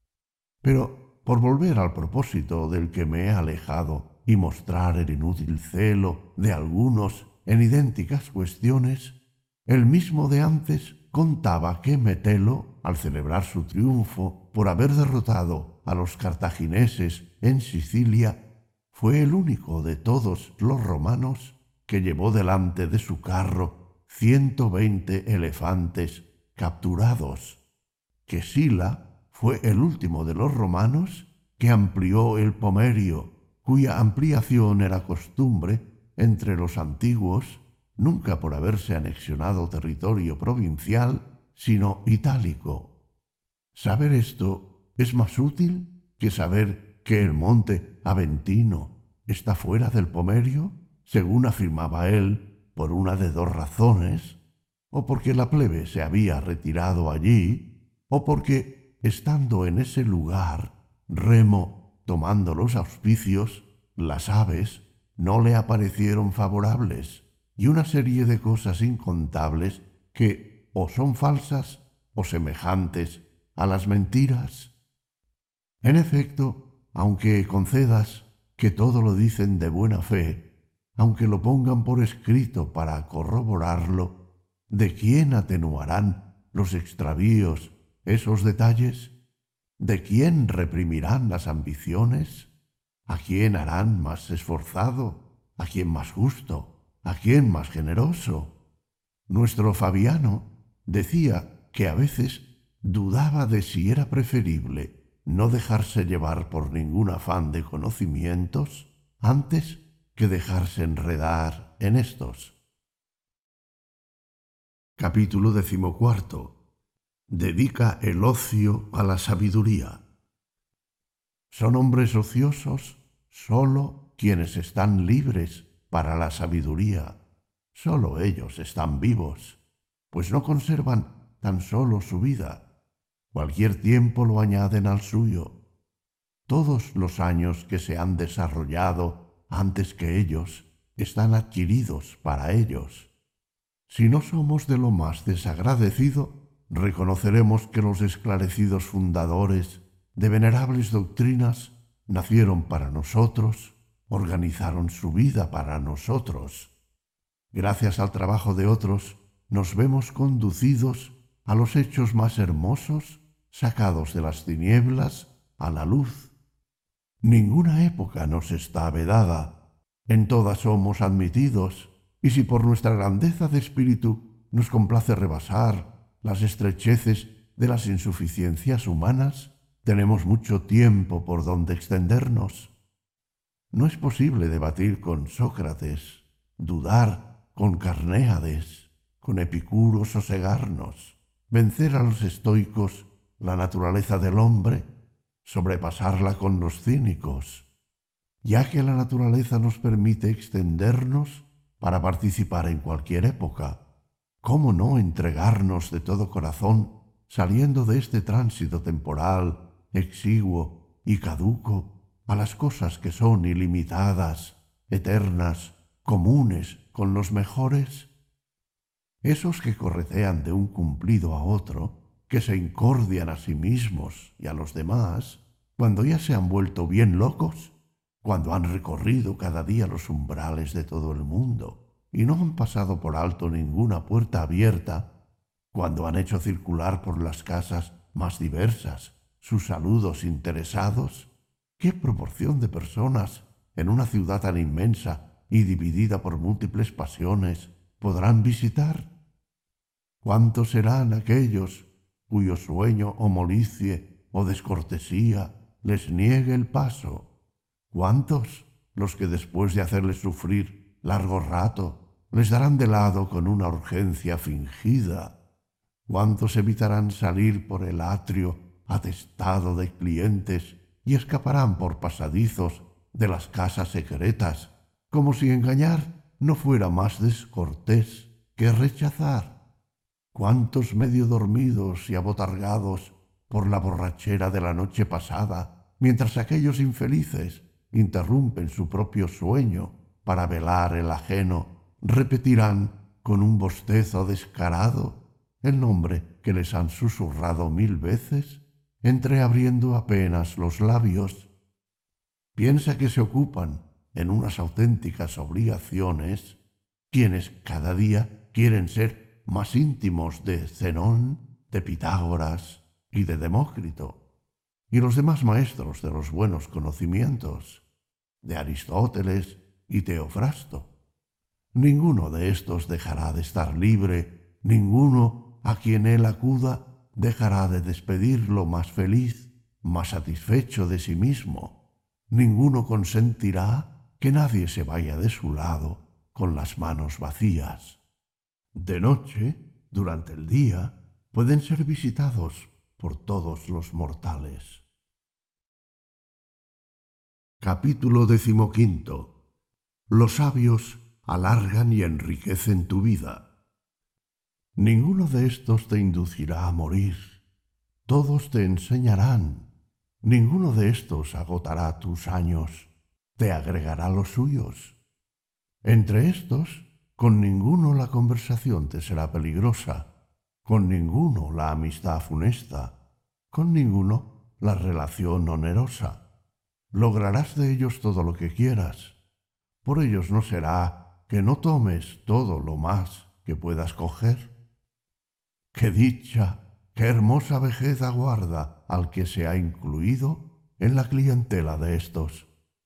Pero, por volver al propósito del que me he alejado y mostrar el inútil celo de algunos en idénticas cuestiones, el mismo de antes contaba que Metelo, al celebrar su triunfo, por haber derrotado a los cartagineses en Sicilia, fue el único de todos los romanos que llevó delante de su carro 120 elefantes capturados, que Sila fue el último de los romanos que amplió el Pomerio, cuya ampliación era costumbre entre los antiguos, nunca por haberse anexionado territorio provincial, sino itálico. Saber esto es más útil que saber que el monte Aventino está fuera del Pomerio, según afirmaba él, por una de dos razones, o porque la plebe se había retirado allí, o porque, estando en ese lugar, Remo, tomando los auspicios, las aves no le aparecieron favorables, y una serie de cosas incontables que o son falsas o semejantes a las mentiras. En efecto, aunque concedas que todo lo dicen de buena fe, aunque lo pongan por escrito para corroborarlo, ¿de quién atenuarán los extravíos esos detalles? ¿De quién reprimirán las ambiciones? ¿A quién harán más esforzado? ¿A quién más justo? ¿A quién más generoso? Nuestro Fabiano decía que a veces dudaba de si era preferible no dejarse llevar por ningún afán de conocimientos antes que dejarse enredar en estos. Capítulo 14. Dedica el ocio a la sabiduría. Son hombres ociosos sólo quienes están libres para la sabiduría. Sólo ellos están vivos, pues no conservan tan solo su vida. Cualquier tiempo lo añaden al suyo. Todos los años que se han desarrollado antes que ellos están adquiridos para ellos. Si no somos de lo más desagradecido, reconoceremos que los esclarecidos fundadores de venerables doctrinas nacieron para nosotros, organizaron su vida para nosotros. Gracias al trabajo de otros, nos vemos conducidos a los hechos más hermosos, sacados de las tinieblas a la luz. Ninguna época nos está vedada, en todas somos admitidos, y si por nuestra grandeza de espíritu nos complace rebasar las estrecheces de las insuficiencias humanas, tenemos mucho tiempo por donde extendernos. No es posible debatir con Sócrates, dudar con Carnéades, con Epicuro sosegarnos, vencer a los estoicos la naturaleza del hombre, sobrepasarla con los cínicos, ya que la naturaleza nos permite extendernos para participar en cualquier época. ¿Cómo no entregarnos de todo corazón, saliendo de este tránsito temporal, exiguo y caduco, a las cosas que son ilimitadas, eternas, comunes con los mejores? Esos que corretean de un cumplido a otro, que se incordian a sí mismos y a los demás, cuando ya se han vuelto bien locos, cuando han recorrido cada día los umbrales de todo el mundo y no han pasado por alto ninguna puerta abierta, cuando han hecho circular por las casas más diversas sus saludos interesados, ¿qué proporción de personas en una ciudad tan inmensa y dividida por múltiples pasiones podrán visitar? ¿Cuántos serán aquellos cuyo sueño o molicie o descortesía les niegue el paso? ¿Cuántos los que después de hacerles sufrir largo rato les darán de lado con una urgencia fingida? ¿Cuántos evitarán salir por el atrio atestado de clientes y escaparán por pasadizos de las casas secretas, como si engañar no fuera más descortés que rechazar? ¿Cuántos medio dormidos y abotargados por la borrachera de la noche pasada, mientras aquellos infelices interrumpen su propio sueño para velar el ajeno, repetirán con un bostezo descarado el nombre que les han susurrado 1000 veces, entreabriendo apenas los labios? Piensa que se ocupan en unas auténticas obligaciones quienes cada día quieren ser más íntimos de Zenón, de Pitágoras y de Demócrito, y los demás maestros de los buenos conocimientos, de Aristóteles y Teofrasto. Ninguno de estos dejará de estar libre, ninguno a quien él acuda dejará de despedirlo más feliz, más satisfecho de sí mismo. Ninguno consentirá que nadie se vaya de su lado con las manos vacías. De noche, durante el día, pueden ser visitados por todos los mortales. Capítulo 15. Los sabios alargan y enriquecen tu vida. Ninguno de estos te inducirá a morir. Todos te enseñarán. Ninguno de estos agotará tus años, te agregará los suyos. Entre estos, con ninguno la conversación te será peligrosa, con ninguno la amistad funesta, con ninguno la relación onerosa. Lograrás de ellos todo lo que quieras. Por ellos no será que no tomes todo lo más que puedas coger. ¡Qué dicha, qué hermosa vejez aguarda al que se ha incluido en la clientela de estos!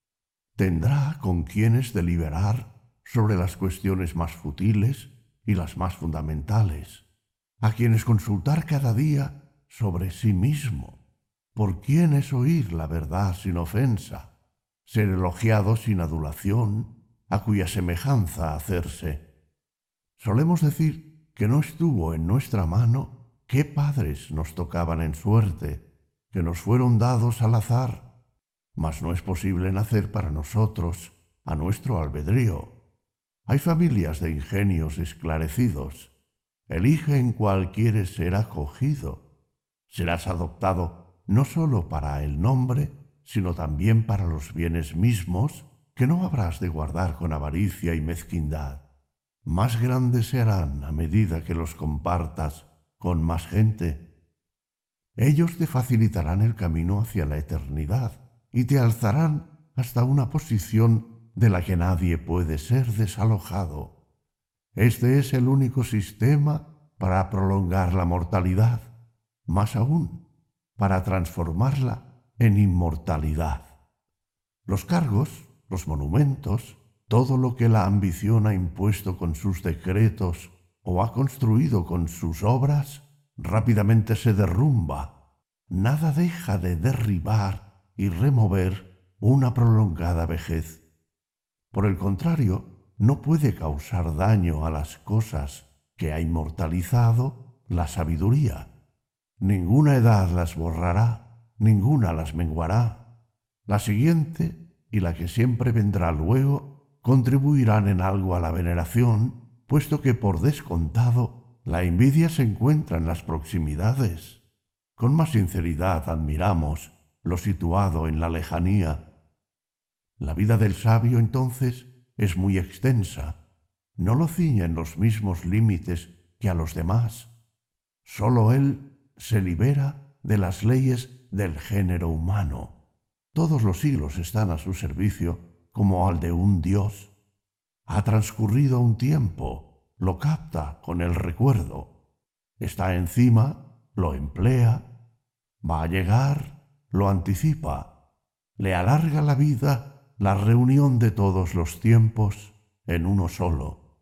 Tendrá con quienes deliberar sobre las cuestiones más futiles y las más fundamentales, a quienes consultar cada día sobre sí mismo, por quién es oír la verdad sin ofensa, ser elogiado sin adulación, a cuya semejanza hacerse. Solemos decir que no estuvo en nuestra mano qué padres nos tocaban en suerte, que nos fueron dados al azar, mas no es posible nacer para nosotros a nuestro albedrío. Hay familias de ingenios esclarecidos. Elige en cuál quieres ser acogido. Serás adoptado no sólo para el nombre, sino también para los bienes mismos que no habrás de guardar con avaricia y mezquindad. Más grandes se harán a medida que los compartas con más gente. Ellos te facilitarán el camino hacia la eternidad y te alzarán hasta una posición de la que nadie puede ser desalojado. Este es el único sistema para prolongar la mortalidad, más aún, para transformarla en inmortalidad. Los cargos, los monumentos, todo lo que la ambición ha impuesto con sus decretos o ha construido con sus obras, rápidamente se derrumba. Nada deja de derribar y remover una prolongada vejez. Por el contrario, no puede causar daño a las cosas que ha inmortalizado la sabiduría. Ninguna edad las borrará, ninguna las menguará. La siguiente y la que siempre vendrá luego contribuirán en algo a la veneración, puesto que por descontado la envidia se encuentra en las proximidades. Con más sinceridad admiramos lo situado en la lejanía. La vida del sabio, entonces, es muy extensa. No lo ciñe en los mismos límites que a los demás. Sólo él se libera de las leyes del género humano. Todos los siglos están a su servicio como al de un dios. Ha transcurrido un tiempo, lo capta con el recuerdo. Está encima, lo emplea. Va a llegar, lo anticipa. Le alarga la vida la reunión de todos los tiempos en uno solo.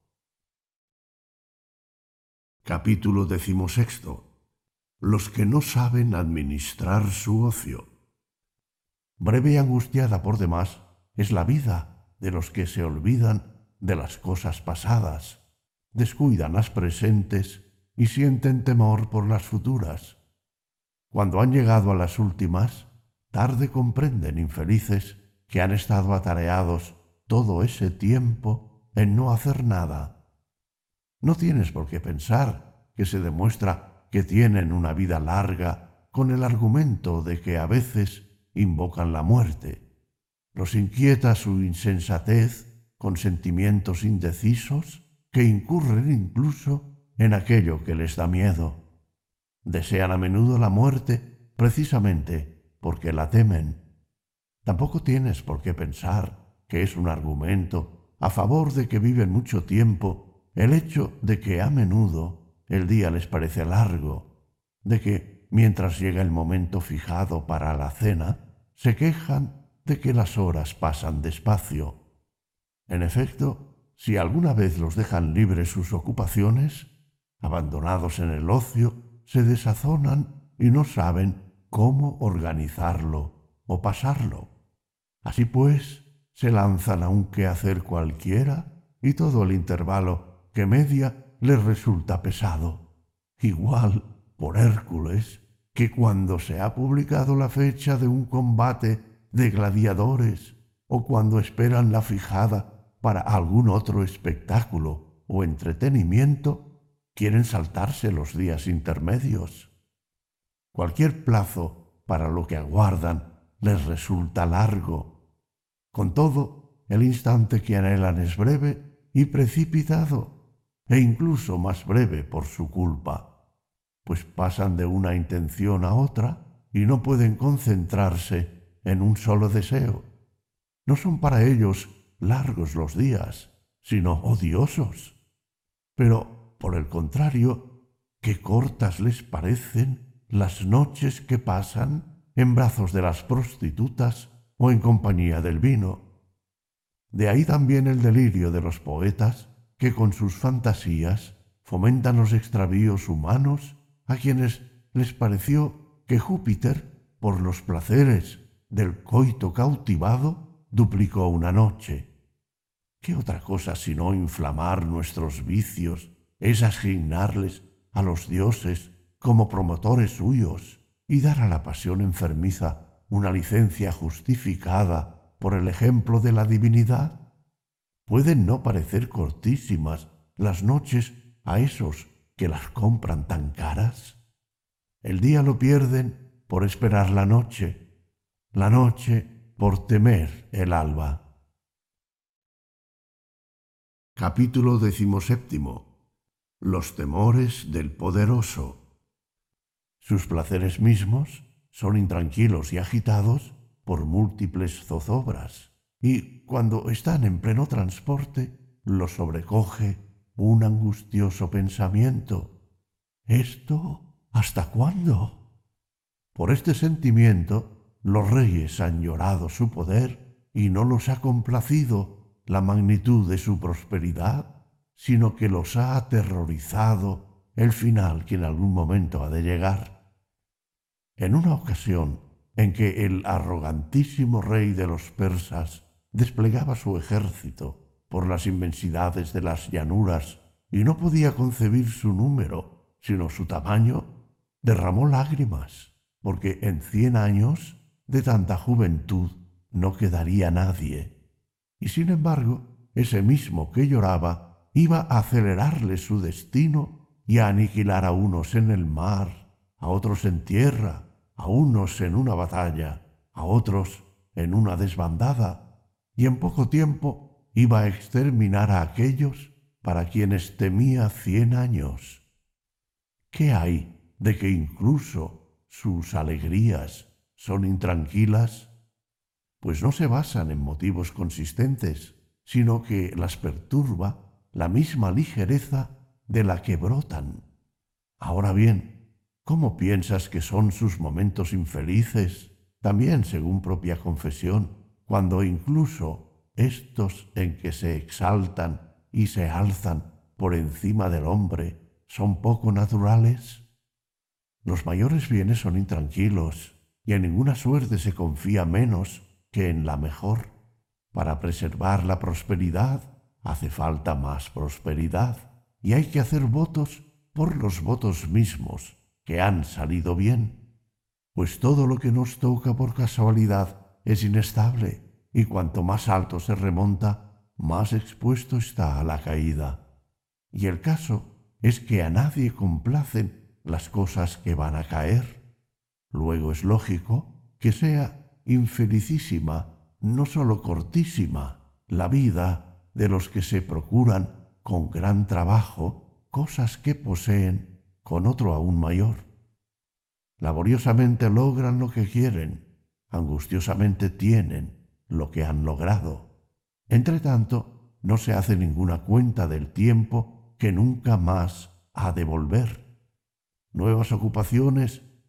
Capítulo 16. Los que no saben administrar su ocio. Breve y angustiada por demás es la vida de los que se olvidan de las cosas pasadas, descuidan las presentes y sienten temor por las futuras. Cuando han llegado a las últimas, tarde comprenden, infelices, que han estado atareados todo ese tiempo en no hacer nada. No tienes por qué pensar que se demuestra que tienen una vida larga con el argumento de que a veces invocan la muerte. Los inquieta su insensatez con sentimientos indecisos que incurren incluso en aquello que les da miedo. Desean a menudo la muerte precisamente porque la temen. Tampoco tienes por qué pensar que es un argumento a favor de que viven mucho tiempo el hecho de que a menudo el día les parece largo, de que mientras llega el momento fijado para la cena, se quejan de que las horas pasan despacio. En efecto, si alguna vez los dejan libres sus ocupaciones, abandonados en el ocio, se desazonan y no saben cómo organizarlo o pasarlo. Así pues, se lanzan a un quehacer cualquiera y todo el intervalo que media les resulta pesado. Igual, por Hércules, que cuando se ha publicado la fecha de un combate de gladiadores o cuando esperan la fijada para algún otro espectáculo o entretenimiento, quieren saltarse los días intermedios. Cualquier plazo para lo que aguardan les resulta largo. Con todo, el instante que anhelan es breve y precipitado, e incluso más breve por su culpa, pues pasan de una intención a otra y no pueden concentrarse en un solo deseo. No son para ellos largos los días, sino odiosos. Pero, por el contrario, qué cortas les parecen las noches que pasan en brazos de las prostitutas o en compañía del vino. De ahí también el delirio de los poetas que con sus fantasías fomentan los extravíos humanos a quienes les pareció que Júpiter, por los placeres del coito cautivado, duplicó una noche. ¿Qué otra cosa sino inflamar nuestros vicios es asignarles a los dioses como promotores suyos y dar a la pasión enfermiza una licencia justificada por el ejemplo de la divinidad? ¿Pueden no parecer cortísimas las noches a esos que las compran tan caras? El día lo pierden por esperar la noche por temer el alba. Capítulo 17. Los temores del poderoso. Sus placeres mismos son intranquilos y agitados por múltiples zozobras, y cuando están en pleno transporte los sobrecoge un angustioso pensamiento. ¿Esto hasta cuándo? Por este sentimiento los reyes han llorado su poder y no los ha complacido la magnitud de su prosperidad, sino que los ha aterrorizado el final que en algún momento ha de llegar. En una ocasión en que el arrogantísimo rey de los persas desplegaba su ejército por las inmensidades de las llanuras y no podía concebir su número, sino su tamaño, derramó lágrimas, porque en 100 años de tanta juventud no quedaría nadie. Y sin embargo, ese mismo que lloraba iba a acelerarle su destino y a aniquilar a unos en el mar, a otros en tierra, a unos en una batalla, a otros en una desbandada, y en poco tiempo iba a exterminar a aquellos para quienes temía 100 años. ¿Qué hay de que incluso sus alegrías son intranquilas? Pues no se basan en motivos consistentes, sino que las perturba la misma ligereza de la que brotan. Ahora bien, ¿cómo piensas que son sus momentos infelices? También según propia confesión, cuando incluso estos en que se exaltan y se alzan por encima del hombre son poco naturales. Los mayores bienes son intranquilos, y en ninguna suerte se confía menos que en la mejor. Para preservar la prosperidad hace falta más prosperidad, y hay que hacer votos por los votos mismos, que han salido bien. Pues todo lo que nos toca por casualidad es inestable, y cuanto más alto se remonta, más expuesto está a la caída. Y el caso es que a nadie complacen las cosas que van a caer. Luego es lógico que sea infelicísima, no sólo cortísima, la vida de los que se procuran con gran trabajo cosas que poseen con otro aún mayor. Laboriosamente logran lo que quieren, angustiosamente tienen lo que han logrado. Entretanto, no se hace ninguna cuenta del tiempo que nunca más ha de volver. Nuevas ocupaciones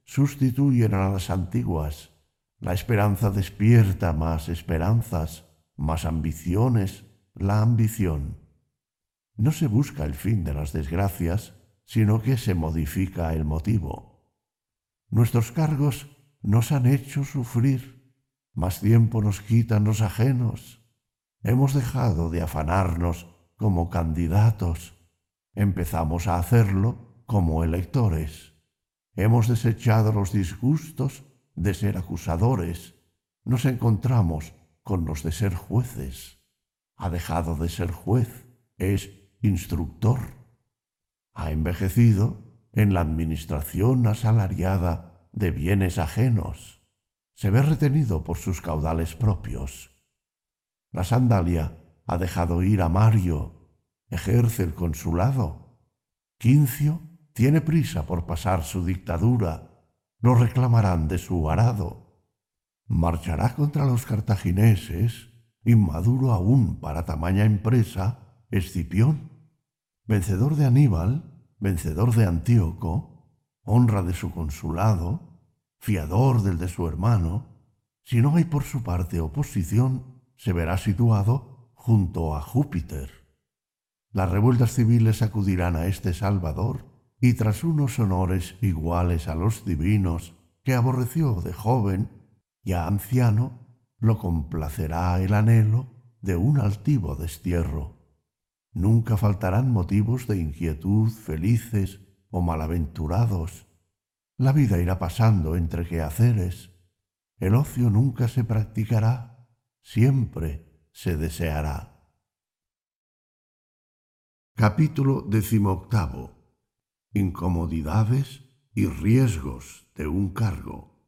sustituyen a las antiguas. La esperanza despierta más esperanzas, más ambiciones, la ambición. No se busca el fin de las desgracias, sino que se modifica el motivo. Nuestros cargos nos han hecho sufrir, más tiempo nos quitan los ajenos. Hemos dejado de afanarnos como candidatos. Empezamos a hacerlo como electores. Hemos desechado los disgustos de ser acusadores. Nos encontramos con los de ser jueces. Ha dejado de ser juez, es instructor. Ha envejecido en la administración asalariada de bienes ajenos. Se ve retenido por sus caudales propios. La sandalia ha dejado ir a Mario, ejerce el consulado. Quincio tiene prisa por pasar su dictadura, lo reclamarán de su arado. Marchará contra los cartagineses, inmaduro aún para tamaña empresa, Escipión, vencedor de Aníbal, vencedor de Antíoco, honra de su consulado, fiador del de su hermano. Si no hay por su parte oposición, se verá situado junto a Júpiter. Las revueltas civiles acudirán a este Salvador, y tras unos honores iguales a los divinos que aborreció de joven, ya anciano, lo complacerá el anhelo de un altivo destierro. Nunca faltarán motivos de inquietud felices o malaventurados. La vida irá pasando entre quehaceres. El ocio nunca se practicará, siempre se deseará. Capítulo 18. Incomodidades y riesgos de un cargo.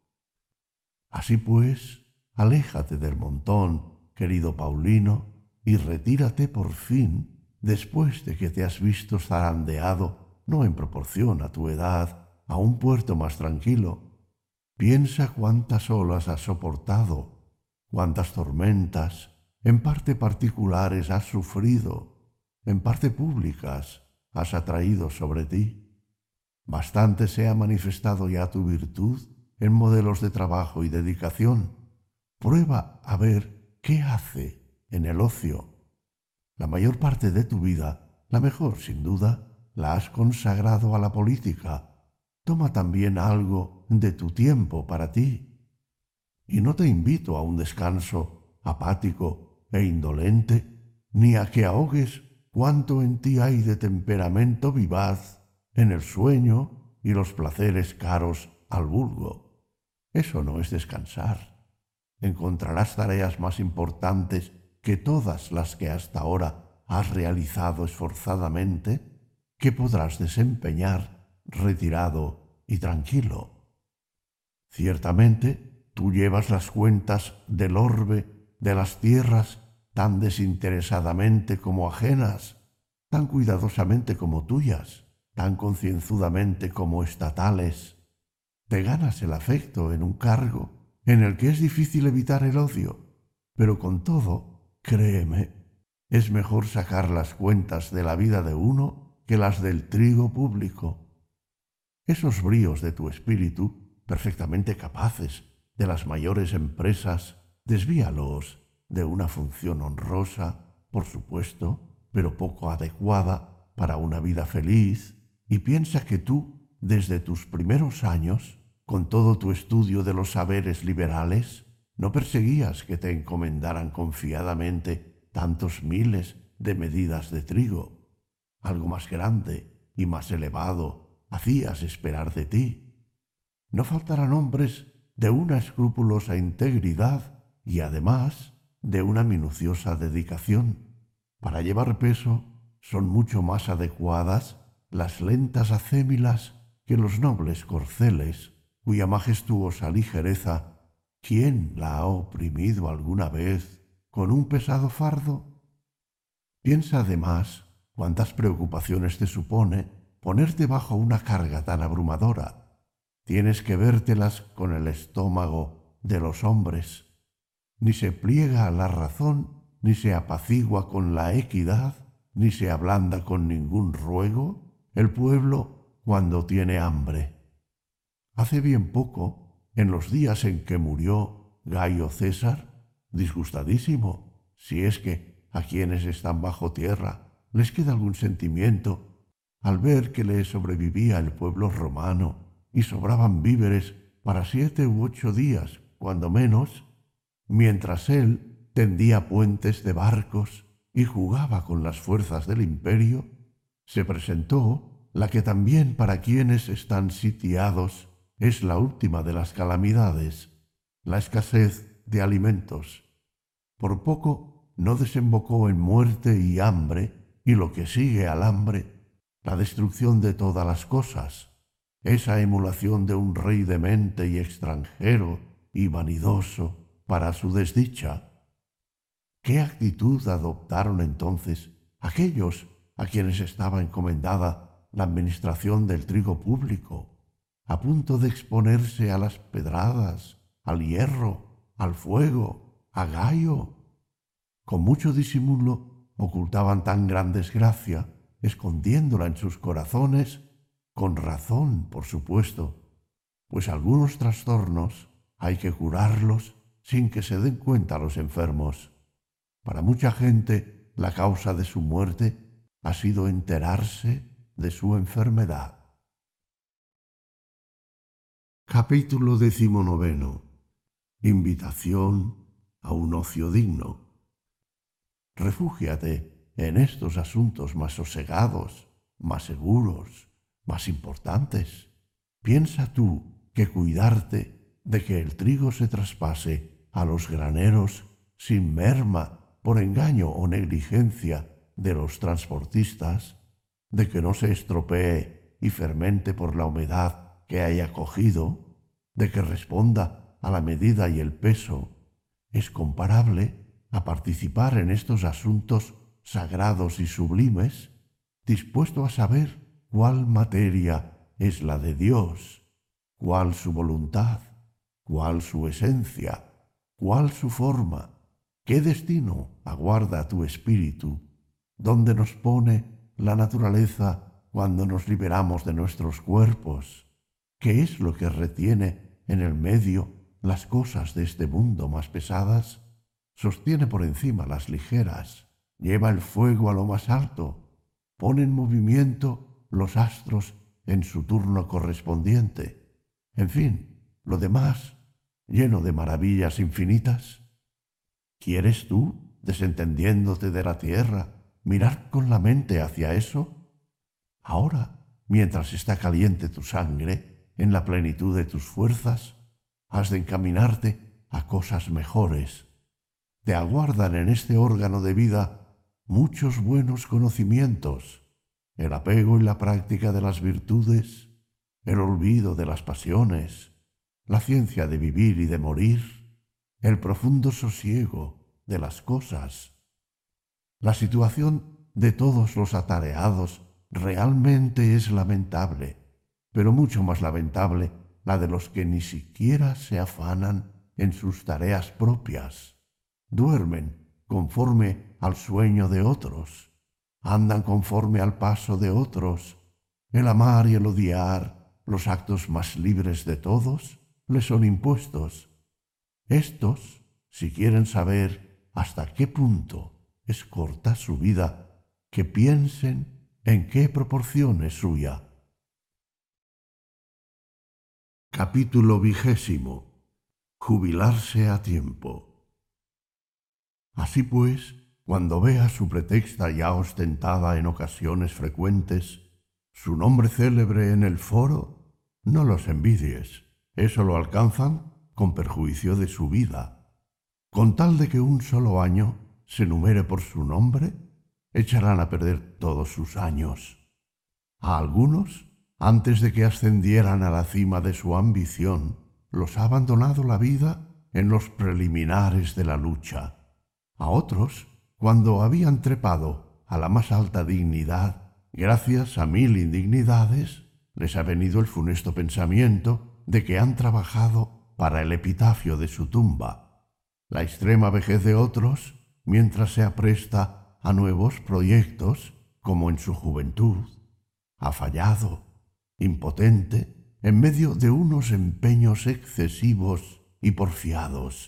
Así pues, aléjate del montón, querido Paulino, y retírate por fin después de que te has visto zarandeado, no en proporción a tu edad, a un puerto más tranquilo. Piensa cuántas olas has soportado, cuántas tormentas, en parte particulares has sufrido, en parte públicas has atraído sobre ti. Bastante se ha manifestado ya tu virtud en modelos de trabajo y dedicación. Prueba a ver qué hace en el ocio. La mayor parte de tu vida, la mejor sin duda, la has consagrado a la política. Toma también algo de tu tiempo para ti. Y no te invito a un descanso apático e indolente, ni a que ahogues cuanto en ti hay de temperamento vivaz en el sueño y los placeres caros al vulgo. Eso no es descansar. Encontrarás tareas más importantes que todas las que hasta ahora has realizado esforzadamente, que podrás desempeñar retirado y tranquilo. Ciertamente, tú llevas las cuentas del orbe de las tierras tan desinteresadamente como ajenas, tan cuidadosamente como tuyas, tan concienzudamente como estatales. Te ganas el afecto en un cargo en el que es difícil evitar el odio, pero con todo, créeme, es mejor sacar las cuentas de la vida de uno que las del trigo público. Esos bríos de tu espíritu, perfectamente capaces de las mayores empresas, desvíalos de una función honrosa, por supuesto, pero poco adecuada para una vida feliz, y piensa que tú, desde tus primeros años, con todo tu estudio de los saberes liberales, no perseguías que te encomendaran confiadamente tantos miles de medidas de trigo. Algo más grande y más elevado hacías esperar de ti. No faltarán hombres de una escrupulosa integridad y además de una minuciosa dedicación. Para llevar peso son mucho más adecuadas las lentas acémilas que los nobles corceles, cuya majestuosa ligereza, ¿quién la ha oprimido alguna vez con un pesado fardo? Piensa además cuántas preocupaciones te supone ponerte bajo una carga tan abrumadora. Tienes que vértelas con el estómago de los hombres. Ni se pliega a la razón, ni se apacigua con la equidad, ni se ablanda con ningún ruego el pueblo cuando tiene hambre. Hace bien poco, en los días en que murió Gaio César, disgustadísimo, si es que a quienes están bajo tierra les queda algún sentimiento, al ver que le sobrevivía el pueblo romano y sobraban víveres para 7 u 8 días, cuando menos, mientras él tendía puentes de barcos y jugaba con las fuerzas del imperio, se presentó la que también para quienes están sitiados es la última de las calamidades, la escasez de alimentos. Por poco no desembocó en muerte y hambre, y lo que sigue al hambre, la destrucción de todas las cosas, esa emulación de un rey demente y extranjero y vanidoso para su desdicha. ¿Qué actitud adoptaron entonces aquellos a quienes estaba encomendada la administración del trigo público, a punto de exponerse a las pedradas, al hierro, al fuego, a Gaio? Con mucho disimulo ocultaban tan gran desgracia, escondiéndola en sus corazones, con razón, por supuesto, pues algunos trastornos hay que curarlos sin que se den cuenta los enfermos. Para mucha gente, la causa de su muerte ha sido enterarse de su enfermedad. Capítulo 19. Invitación a un ocio digno. Refúgiate en estos asuntos más sosegados, más seguros, más importantes. Piensa tú que cuidarte de que el trigo se traspase a los graneros sin merma por engaño o negligencia de los transportistas, de que no se estropee y fermente por la humedad que haya cogido, de que responda a la medida y el peso, es comparable a participar en estos asuntos sagrados y sublimes, dispuesto a saber cuál materia es la de Dios, cuál su voluntad, cuál su esencia, cuál su forma, qué destino aguarda tu espíritu, dónde nos pone la naturaleza cuando nos liberamos de nuestros cuerpos, qué es lo que retiene en el medio las cosas de este mundo más pesadas, sostiene por encima las ligeras, lleva el fuego a lo más alto, pone en movimiento los astros en su turno correspondiente. En fin, lo demás, lleno de maravillas infinitas. ¿Quieres tú, desentendiéndote de la tierra, mirar con la mente hacia eso? Ahora, mientras está caliente tu sangre, en la plenitud de tus fuerzas, has de encaminarte a cosas mejores. Te aguardan en este órgano de vida muchos buenos conocimientos, el apego y la práctica de las virtudes, el olvido de las pasiones, la ciencia de vivir y de morir, el profundo sosiego de las cosas. La situación de todos los atareados realmente es lamentable, pero mucho más lamentable la de los que ni siquiera se afanan en sus tareas propias. Duermen conforme al sueño de otros, andan conforme al paso de otros. El amar y el odiar, los actos más libres de todos, les son impuestos. Estos, si quieren saber hasta qué punto es corta su vida, que piensen en qué proporción es suya. Capítulo 20. Jubilarse a tiempo. Así pues, cuando veas su pretexta ya ostentada en ocasiones frecuentes, su nombre célebre en el foro, no los envidies. Eso lo alcanzan con perjuicio de su vida. Con tal de que un solo año se numere por su nombre, echarán a perder todos sus años. A algunos, antes de que ascendieran a la cima de su ambición, los ha abandonado la vida en los preliminares de la lucha. A otros, cuando habían trepado a la más alta dignidad, gracias a 1000 indignidades, les ha venido el funesto pensamiento de que han trabajado para el epitafio de su tumba. La extrema vejez de otros, mientras se apresta a nuevos proyectos, como en su juventud, ha fallado, impotente, en medio de unos empeños excesivos y porfiados.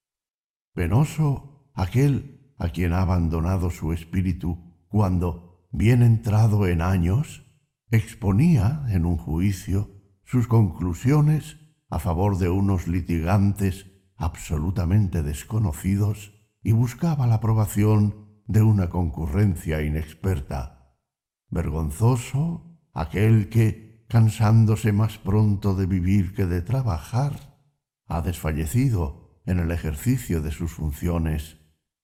Penoso aquel a quien ha abandonado su espíritu cuando, bien entrado en años, exponía en un juicio sus conclusiones a favor de unos litigantes absolutamente desconocidos y buscaba la aprobación de una concurrencia inexperta. Vergonzoso aquel que, cansándose más pronto de vivir que de trabajar, ha desfallecido en el ejercicio de sus funciones.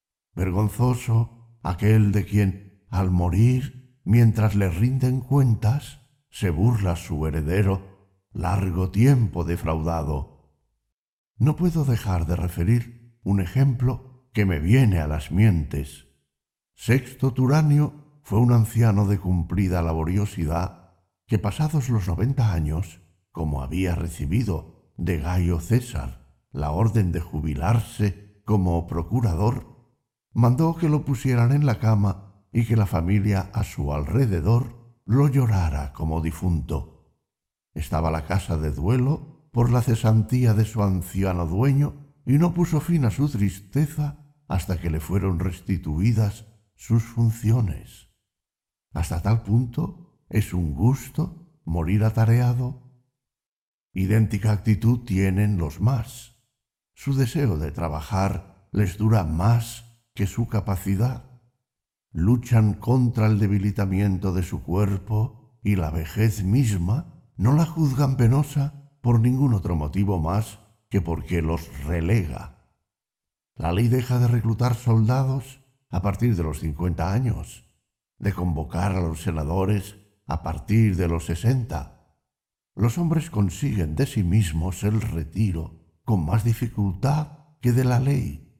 Vergonzoso aquel de quien, al morir, mientras le rinden cuentas, se burla su heredero, largo tiempo defraudado. No puedo dejar de referir un ejemplo que me viene a las mientes. Sexto Turanio fue un anciano de cumplida laboriosidad que, pasados los 90 años, como había recibido de Gayo César la orden de jubilarse como procurador, mandó que lo pusieran en la cama y que la familia a su alrededor lo llorara como difunto. Estaba la casa de duelo por la cesantía de su anciano dueño y no puso fin a su tristeza hasta que le fueron restituidas sus funciones. Hasta tal punto es un gusto morir atareado. Idéntica actitud tienen los más. Su deseo de trabajar les dura más que su capacidad. Luchan contra el debilitamiento de su cuerpo y la vejez misma no la juzgan penosa por ningún otro motivo más que porque los relega. La ley deja de reclutar soldados a partir de los 50 años, de convocar a los senadores a partir de los 60. Los hombres consiguen de sí mismos el retiro con más dificultad que de la ley.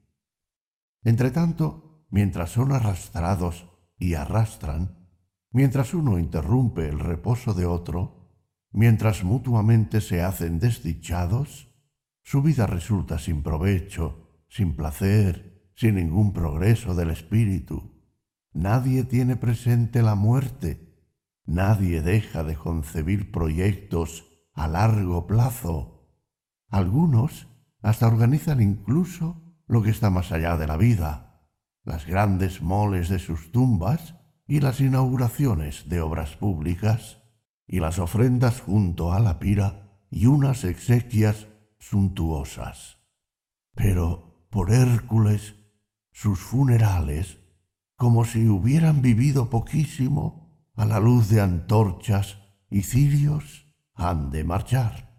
Entretanto, mientras son arrastrados y arrastran, mientras uno interrumpe el reposo de otro, mientras mutuamente se hacen desdichados, su vida resulta sin provecho, sin placer, sin ningún progreso del espíritu. Nadie tiene presente la muerte, nadie deja de concebir proyectos a largo plazo. Algunos hasta organizan incluso lo que está más allá de la vida, las grandes moles de sus tumbas y las inauguraciones de obras públicas, y las ofrendas junto a la pira y unas exequias suntuosas. Pero, por Hércules, sus funerales, como si hubieran vivido poquísimo, a la luz de antorchas y cirios, han de marchar.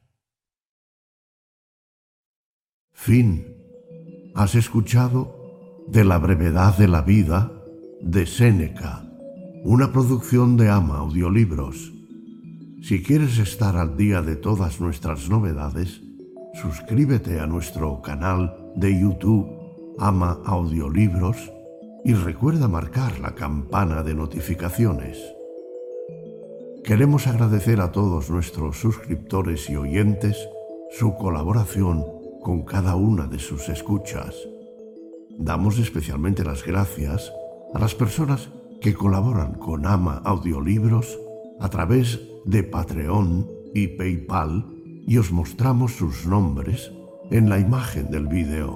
Fin. Has escuchado De la brevedad de la vida, de Séneca, una producción de Ama Audiolibros. Si quieres estar al día de todas nuestras novedades, suscríbete a nuestro canal de YouTube Ama Audiolibros y recuerda marcar la campana de notificaciones. Queremos agradecer a todos nuestros suscriptores y oyentes su colaboración con cada una de sus escuchas. Damos especialmente las gracias a las personas que colaboran con Ama Audiolibros a través de Patreon y PayPal y os mostramos sus nombres en la imagen del vídeo.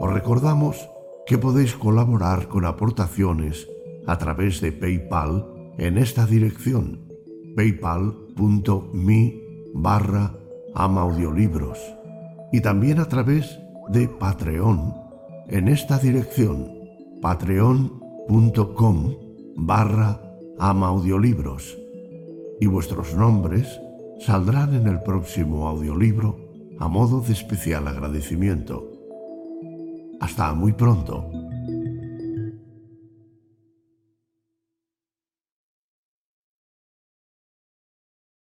Os recordamos que podéis colaborar con aportaciones a través de PayPal en esta dirección: paypal.me/amaudiolibros, y también a través de Patreon en esta dirección: patreon.com/amaudiolibros, y vuestros nombres saldrán en el próximo audiolibro a modo de especial agradecimiento. Hasta muy pronto.